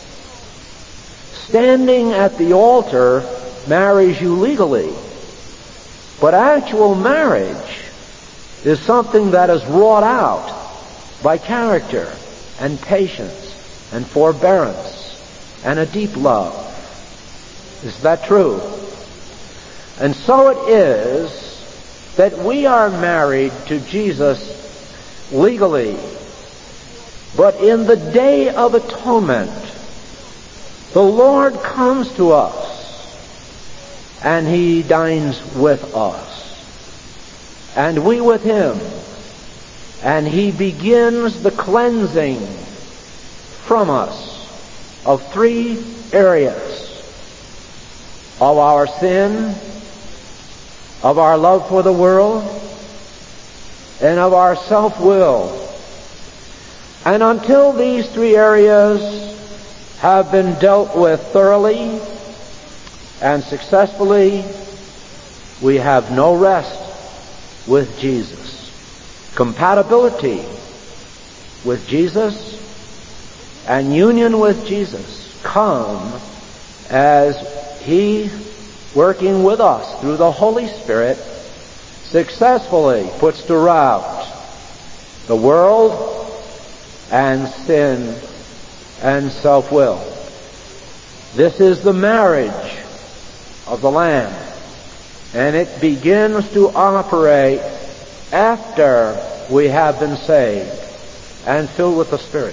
Standing at the altar marries you legally, but actual marriage is something that is wrought out by character and patience and forbearance and a deep love. Is that true? And so it is that we are married to Jesus legally, but in the Day of Atonement, the Lord comes to us and He dines with us, and we with Him, and He begins the cleansing from us of three areas: of our sin, of our love for the world, and of our self-will. And until these three areas have been dealt with thoroughly and successfully, we have no rest with Jesus. Compatibility with Jesus and union with Jesus come as He, working with us through the Holy Spirit, successfully puts to rout the world and sin and self-will. This is the marriage of the Lamb, and it begins to operate after we have been saved and filled with the Spirit.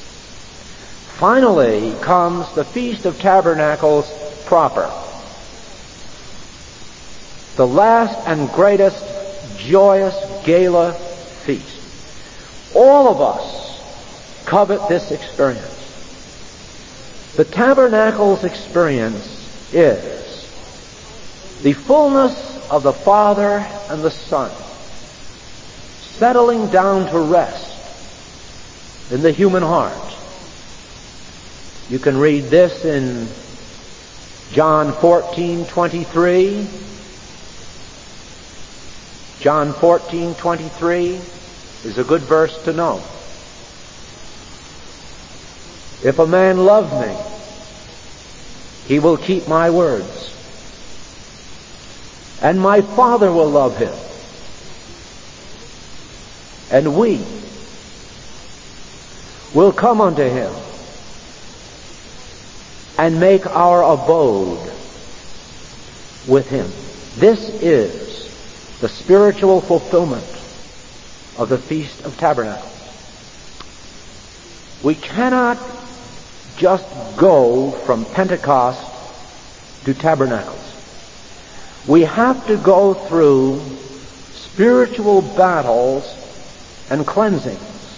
Finally comes the Feast of Tabernacles proper, the last and greatest joyous gala feast. All of us covet this experience. The Tabernacles experience is the fullness of the Father and the Son settling down to rest in the human heart. You can read this in John fourteen twenty-three. John fourteen twenty-three is a good verse to know. If a man love me, he will keep my words, and my Father will love him, and we will come unto him and make our abode with him. This is the spiritual fulfillment of the Feast of Tabernacles. We cannot just go from Pentecost to Tabernacles. We have to go through spiritual battles and cleansings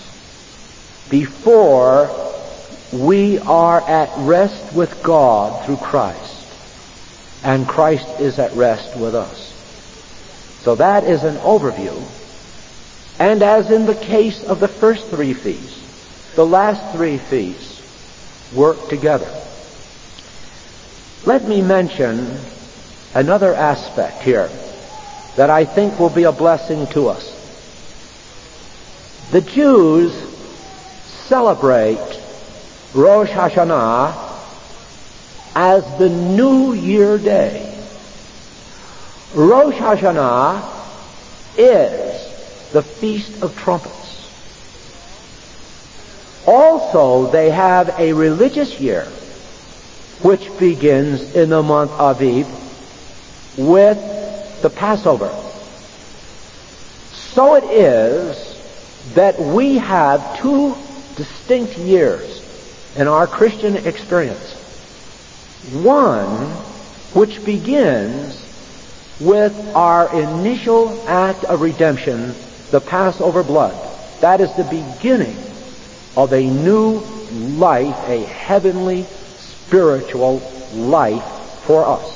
before we are at rest with God through Christ, and Christ is at rest with us. So that is an overview. And as in the case of the first three feasts, the last three feasts work together. Let me mention another aspect here that I think will be a blessing to us. The Jews celebrate Rosh Hashanah as the New Year Day. Rosh Hashanah is the Feast of Trumpets. Also, they have a religious year which begins in the month Aviv with the Passover. So it is that we have two distinct years in our Christian experience. One which begins with our initial act of redemption, the Passover blood. That is the beginning of a new life, a heavenly, spiritual life for us.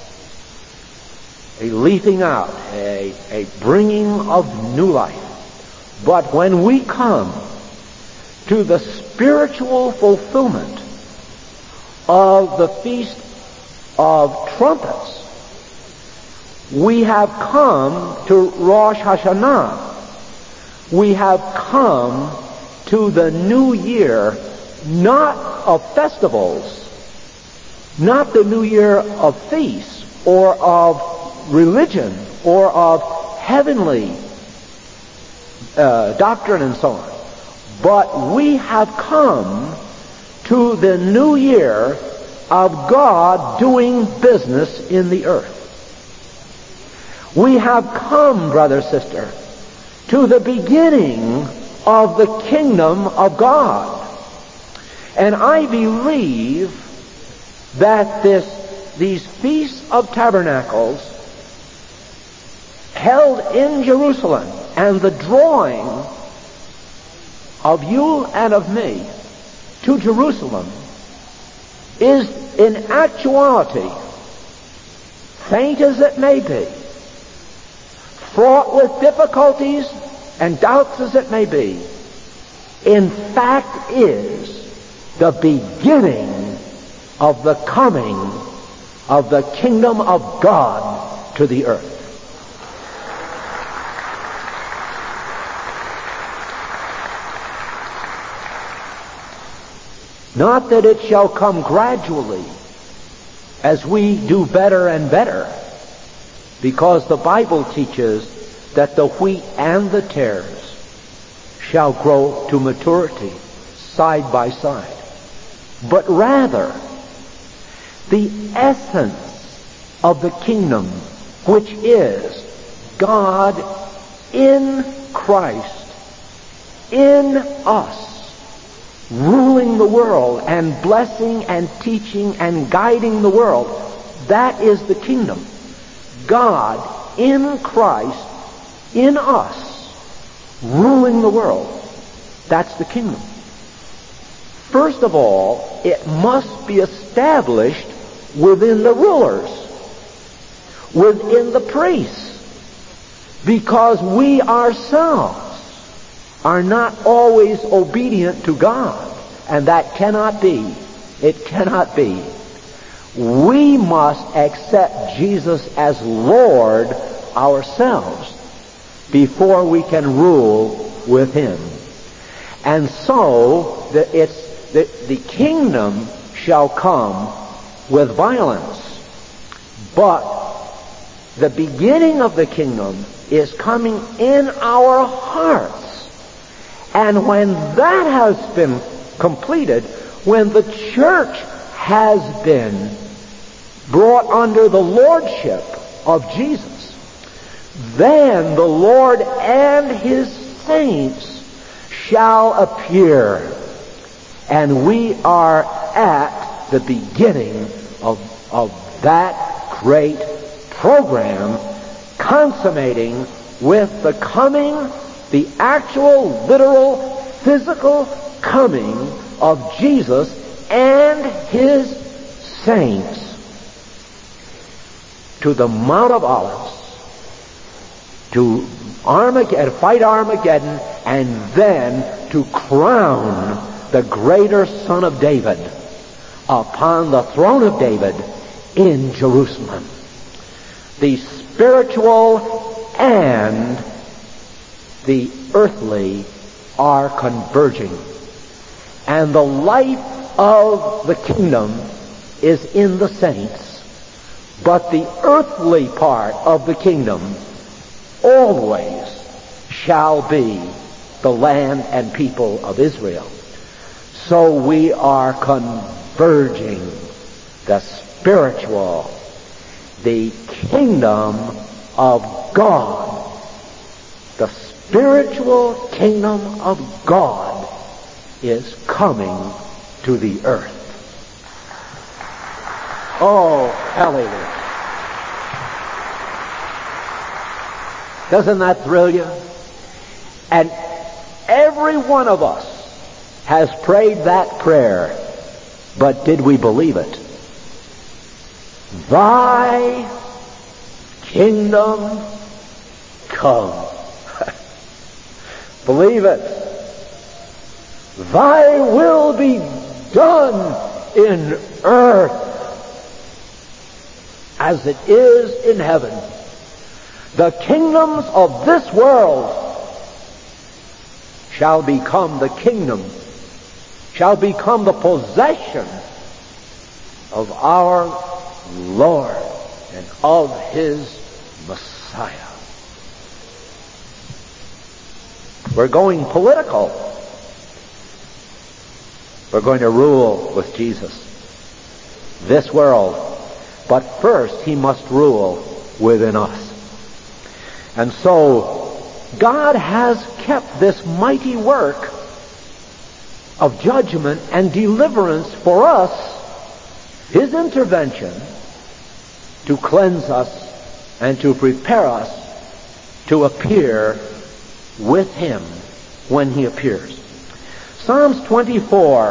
A leaping out, a, a bringing of new life. But when we come to the spiritual fulfillment of the Feast of Trumpets, we have come to Rosh Hashanah. We have come to the new year, not of festivals, not the new year of feasts or of religion or of heavenly uh, doctrine and so on, but we have come to the new year of God doing business in the earth. We have come, brother, sister, to the beginning of the kingdom of God. And I believe that this, these Feasts of Tabernacles held in Jerusalem and the drawing of you and of me to Jerusalem is in actuality, faint as it may be, fraught with difficulties and doubts as it may be, in fact is the beginning of the coming of the kingdom of God to the earth. Not that it shall come gradually as we do better and better, because the Bible teaches that the wheat and the tares shall grow to maturity side by side. But rather, the essence of the kingdom, which is God in Christ, in us, ruling the world and blessing and teaching and guiding the world, that is the kingdom. God in Christ, in us, ruling the world. That's the kingdom. First of all, it must be established within the rulers, within the priests, because we ourselves are not always obedient to God, and that cannot be. It cannot be. We must accept Jesus as Lord ourselves before we can rule with Him. And so, the, it's, the, the kingdom shall come with violence. But the beginning of the kingdom is coming in our hearts. And when that has been completed, when the church has been brought under the lordship of Jesus, then the Lord and His saints shall appear. And we are at the beginning of, of that great program, consummating with the coming, the actual, literal, physical coming of Jesus and His saints to the Mount of Olives, to Armageddon, fight Armageddon, and then to crown the greater Son of David upon the throne of David in Jerusalem. The spiritual and the earthly are converging. And the life of the kingdom is in the saints. But the earthly part of the kingdom always shall be the land and people of Israel. So we are converging the spiritual, the kingdom of God. The spiritual kingdom of God is coming to the earth. Oh, hallelujah. Doesn't that thrill you? And every one of us has prayed that prayer, but did we believe it? Thy kingdom come. Believe it. Thy will be done in earth as it is in heaven. The kingdoms of this world shall become the kingdom, shall become the possession of our Lord and of His Messiah. We're going political. We're going to rule with Jesus this world. But first, He must rule within us. And so, God has kept this mighty work of judgment and deliverance for us, His intervention, to cleanse us and to prepare us to appear with Him when He appears. Psalms twenty-four,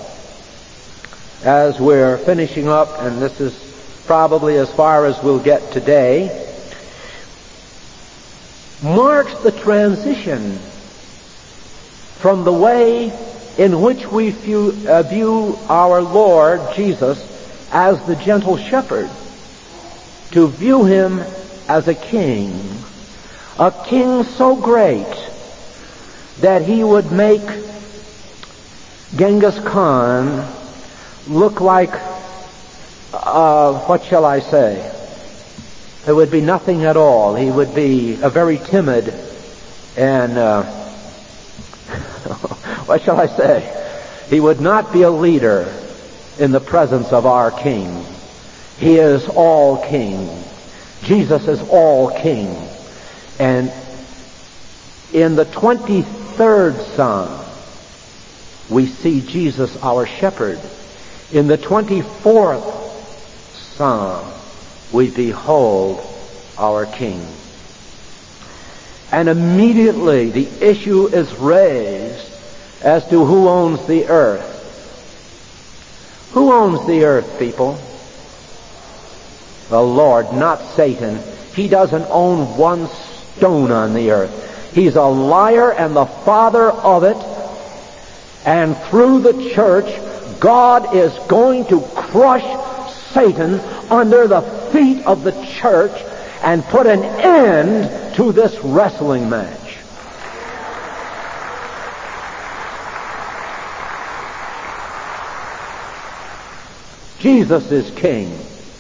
as we're finishing up, and this is probably as far as we'll get today. marks the transition from the way in which we view, uh, view our Lord Jesus as the gentle shepherd to view him as a king, a king so great that he would make Genghis Khan look like, uh, what shall I say? It would be nothing at all. He would be a very timid and, uh, what shall I say? He would not be a leader in the presence of our King. He is all King. Jesus is all King. And in the twenty-third Psalm, we see Jesus our shepherd. In the twenty-fourth Psalm, we behold our King. And immediately the issue is raised as to who owns the earth. Who owns the earth, people? The Lord, not Satan. He doesn't own one stone on the earth. He's a liar and the father of it. And through the church, God is going to crush Satan under the feet of the church and put an end to this wrestling match. Jesus is King.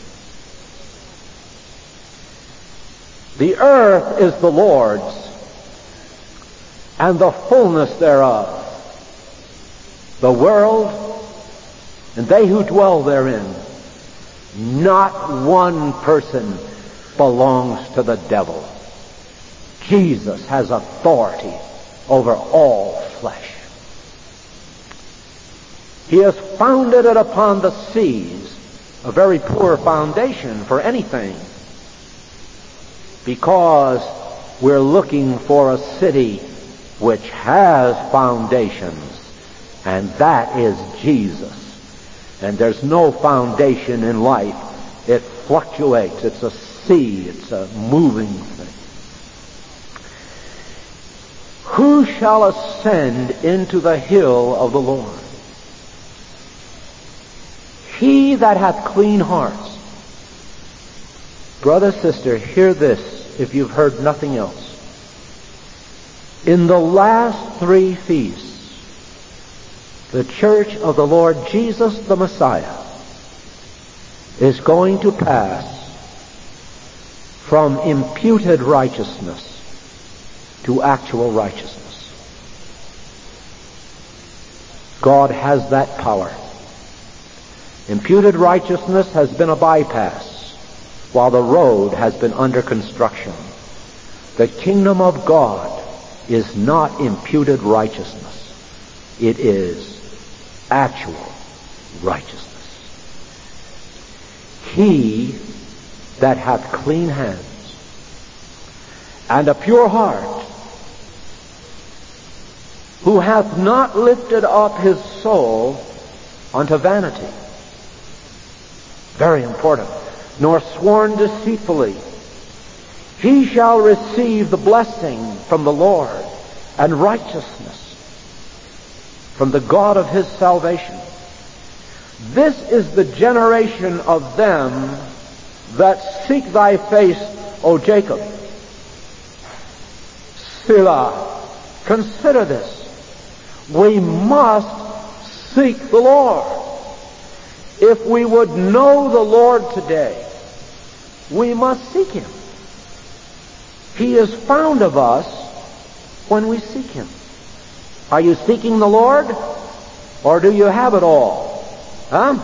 The earth is the Lord's, and the fullness thereof, the world, and they who dwell therein. Not one person belongs to the devil. Jesus has authority over all flesh. He has founded it upon the seas, a very poor foundation for anything, because we're looking for a city which has foundations, and that is Jesus. And there's no foundation in life. It fluctuates. It's a sea. It's a moving thing. Who shall ascend into the hill of the Lord? He that hath clean hearts. Brother, sister, hear this if you've heard nothing else. In the last three feasts, the church of the Lord Jesus the Messiah is going to pass from imputed righteousness to actual righteousness. God has that power. Imputed righteousness has been a bypass while the road has been under construction. The kingdom of God is not imputed righteousness. It is actual righteousness. He that hath clean hands and a pure heart, who hath not lifted up his soul unto vanity. Very important. Nor sworn deceitfully. He shall receive the blessing from the Lord and righteousness from the God of his salvation. This is the generation of them that seek thy face, O Jacob. Selah. Consider this. We must seek the Lord. If we would know the Lord today, we must seek him. He is found of us when we seek him. Are you seeking the Lord? Or do you have it all? Huh?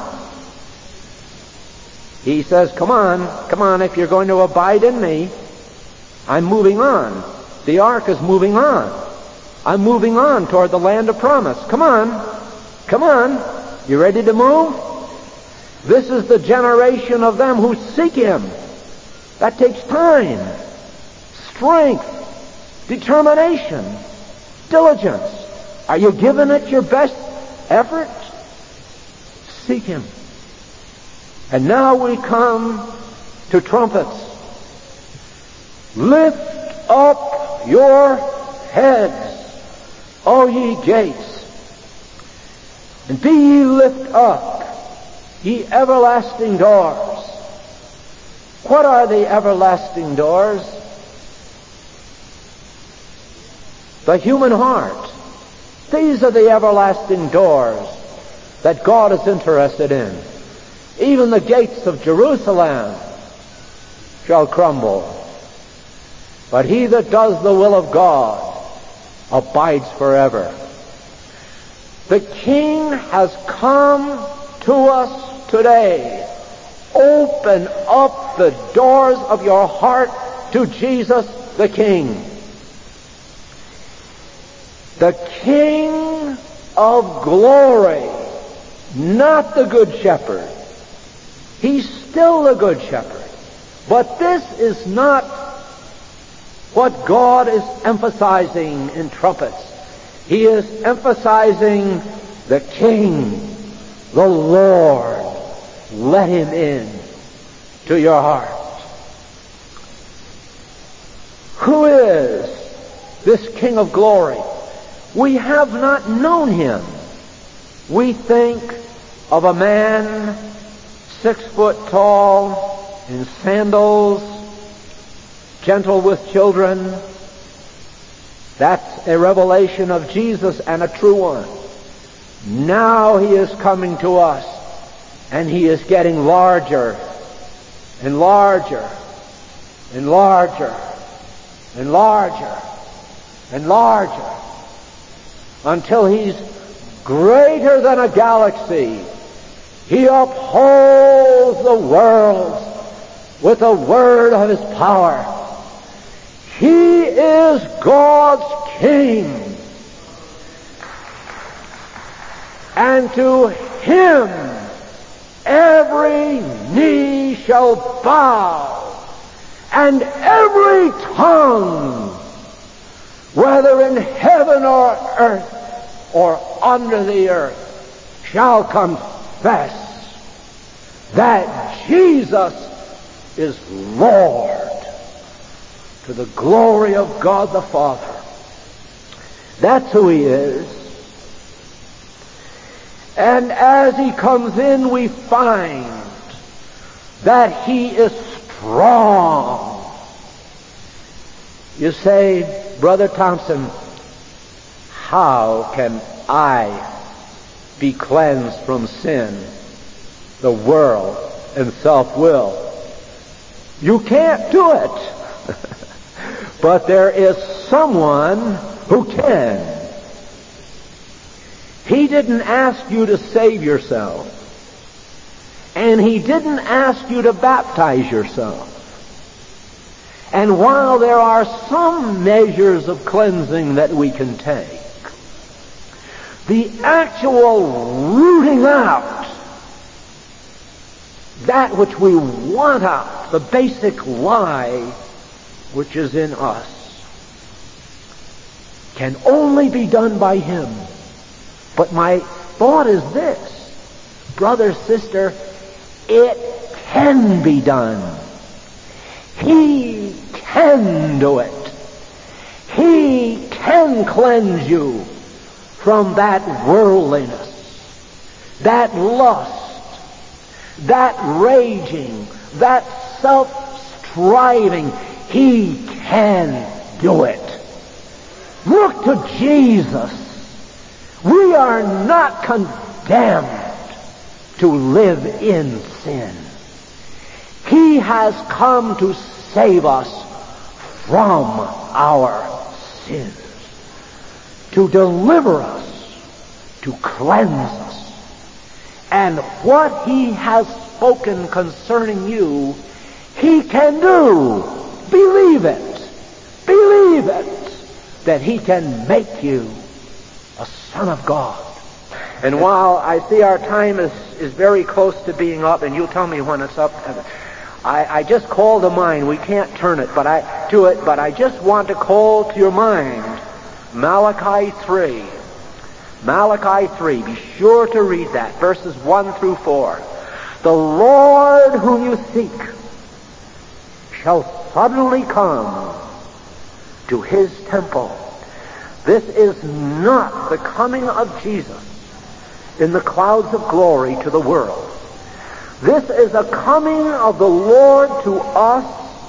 He says, come on, come on, if you're going to abide in me, I'm moving on. The ark is moving on. I'm moving on toward the land of promise. Come on, come on. You ready to move? This is the generation of them who seek him. That takes time, strength, determination, diligence. Are you giving it your best effort? Seek him. And now we come to trumpets. Lift up your heads, O ye gates, and be ye lift up, ye everlasting doors. What are the everlasting doors? The human heart. These are the everlasting doors that God is interested in. Even the gates of Jerusalem shall crumble, but he that does the will of God abides forever. The King has come to us today. Open up the doors of your heart to Jesus the King. The King of glory, not the Good Shepherd. He's still the Good Shepherd. But this is not what God is emphasizing in trumpets. He is emphasizing the King, the Lord. Let him in to your heart. Who is this King of glory? We have not known him. We think of a man six foot tall, in sandals, gentle with children. That's a revelation of Jesus and a true one. Now he is coming to us, and he is getting larger and larger and larger and larger and larger until he's greater than a galaxy. He upholds the world with the word of his power. He is God's King. And to him every knee shall bow, and every tongue, whether in heaven or earth or under the earth, shall confess that Jesus is Lord, to the glory of God the Father. That's who he is. And as he comes in, we find that he is strong. You say, Brother Thompson, how can I be cleansed from sin, the world, and self-will? You can't do it. But there is someone who can. He didn't ask you to save yourself. And he didn't ask you to baptize yourself. And while there are some measures of cleansing that we can take, the actual rooting out, that which we want out, the basic lie which is in us, can only be done by him. But my thought is this, brother, sister, it can be done. He can do it. He can cleanse you from that worldliness, that lust, that raging, that self-striving. He can do it. Look to Jesus. We are not condemned to live in sin. He has come to save us from our sins, to deliver us, to cleanse us. And what he has spoken concerning you, he can do. Believe it. Believe it, that he can make you a son of God. And while I see our time is, is very close to being up, and you'll tell me when it's up, I, I just call to mind, we can't turn it but I to it, but I just want to call to your mind Malachi three. Malachi three. Be sure to read that, verses one through four. The Lord whom you seek shall suddenly come to his temple. This is not the coming of Jesus in the clouds of glory to the world. This is a coming of the Lord to us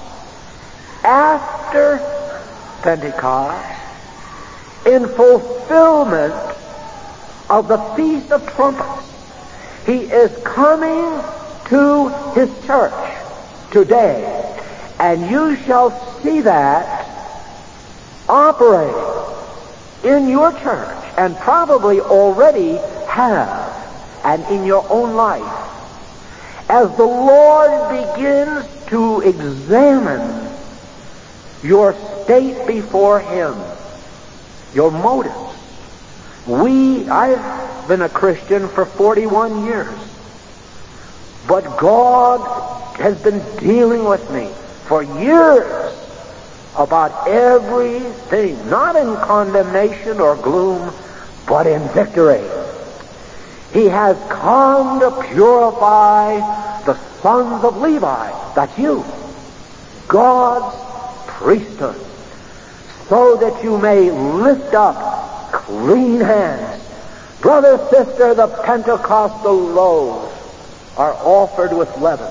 after Pentecost, in fulfillment of the Feast of Trumpets. He is coming to his church today, and you shall see that operating in your church, and probably already have, and in your own life, as the Lord begins to examine your state before him, your motives. We, I've been a Christian for forty-one years, but God has been dealing with me for years about everything, not in condemnation or gloom, but in victory. He has come to purify the sons of Levi, that's you, God's priesthood, so that you may lift up clean hands. Brother, sister, the Pentecostal loaves are offered with leaven.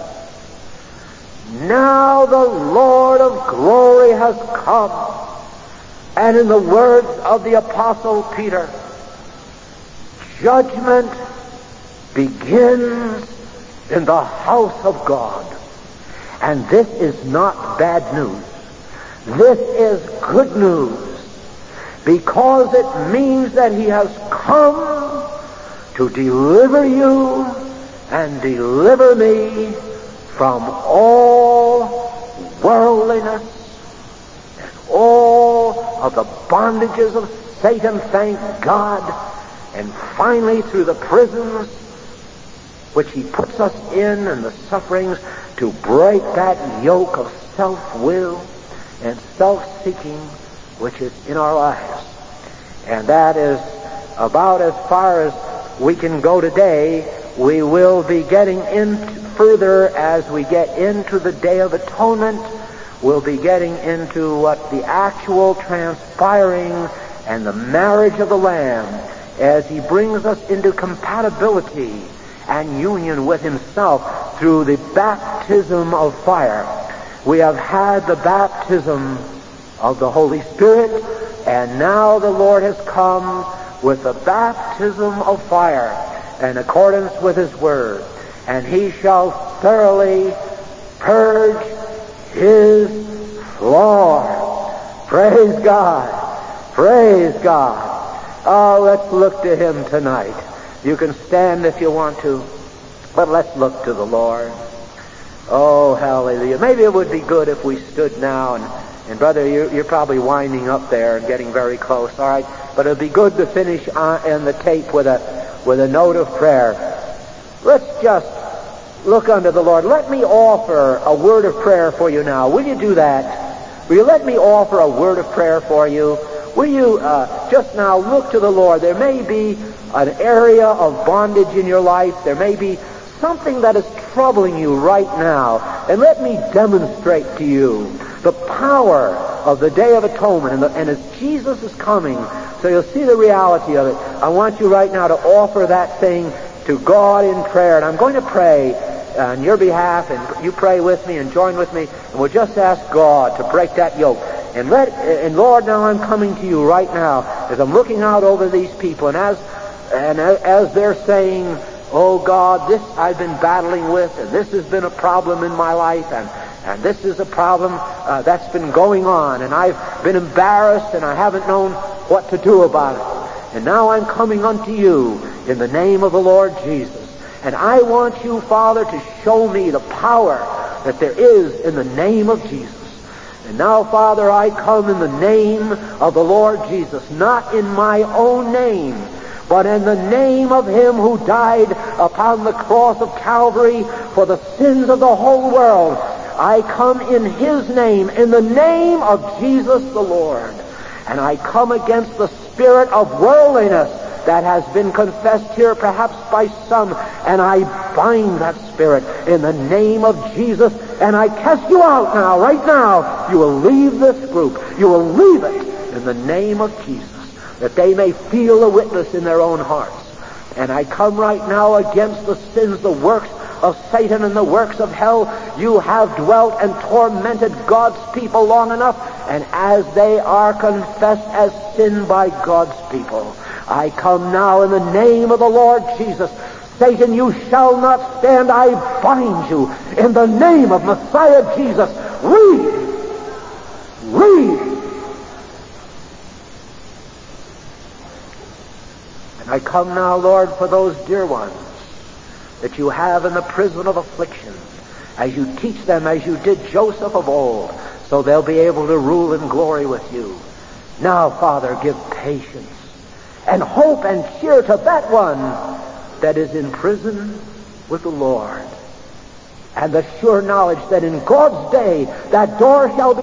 Now the Lord of glory has come, and in the words of the Apostle Peter, judgment begins in the house of God. And this is not bad news. This is good news, because it means that he has come to deliver you and deliver me from all worldliness and all of the bondages of Satan, thank God, and finally through the prisons which he puts us in and the sufferings, to break that yoke of self-will and self-seeking which is in our lives. And that is about as far as we can go today. We will be getting in further as we get into the Day of Atonement. We'll be getting into what the actual transpiring and the marriage of the Lamb as he brings us into compatibility and union with himself through the baptism of fire. We have had the baptism of the Holy Spirit, and now the Lord has come with the baptism of fire in accordance with his word. And he shall thoroughly purge his floor. Praise God. Praise God. Oh, let's look to him tonight. You can stand if you want to, but let's look to the Lord. Oh, hallelujah. Maybe it would be good if we stood now, and, and brother, you're, you're probably winding up there and getting very close, all right? But it'd be good to finish on, in the tape with a, with a note of prayer. Let's just look unto the Lord. Let me offer a word of prayer for you now. Will you do that? Will you let me offer a word of prayer for you? Will you uh, just now look to the Lord? There may be an area of bondage in your life. There may be something that is troubling you right now. And let me demonstrate to you the power of the Day of Atonement. And, the, and as Jesus is coming, so you'll see the reality of it, I want you right now to offer that thing to God in prayer. And I'm going to pray on your behalf, and you pray with me and join with me, and we'll just ask God to break that yoke. And let, and Lord, now I'm coming to you right now as I'm looking out over these people, and as and as they're saying, oh God, this I've been battling with, and this has been a problem in my life, and and this is a problem uh, that's been going on, and I've been embarrassed, and I haven't known what to do about it. And now I'm coming unto you in the name of the Lord Jesus. And I want you, Father, to show me the power that there is in the name of Jesus. And now, Father, I come in the name of the Lord Jesus, not in my own name, but in the name of him who died upon the cross of Calvary for the sins of the whole world. I come in his name, in the name of Jesus the Lord. And I come against the spirit of worldliness that has been confessed here perhaps by some, and I bind that spirit in the name of Jesus, And I cast you out now, right now. You will leave this group. You will leave it in the name of Jesus, that they may feel the witness in their own hearts. And I come right now against the sins, the works of Satan and the works of hell. You have dwelt and tormented God's people long enough, and as they are confessed as sin by God's people, I come now in the name of the Lord Jesus. Satan, you shall not stand. I bind you in the name of Messiah Jesus. Leave! Leave! And I come now, Lord, for those dear ones that you have in the prison of affliction, as you teach them, as you did Joseph of old, so they'll be able to rule in glory with you. Now, Father, give patience and hope and cheer to that one that is in prison with the Lord, and the sure knowledge that in God's day that door shall be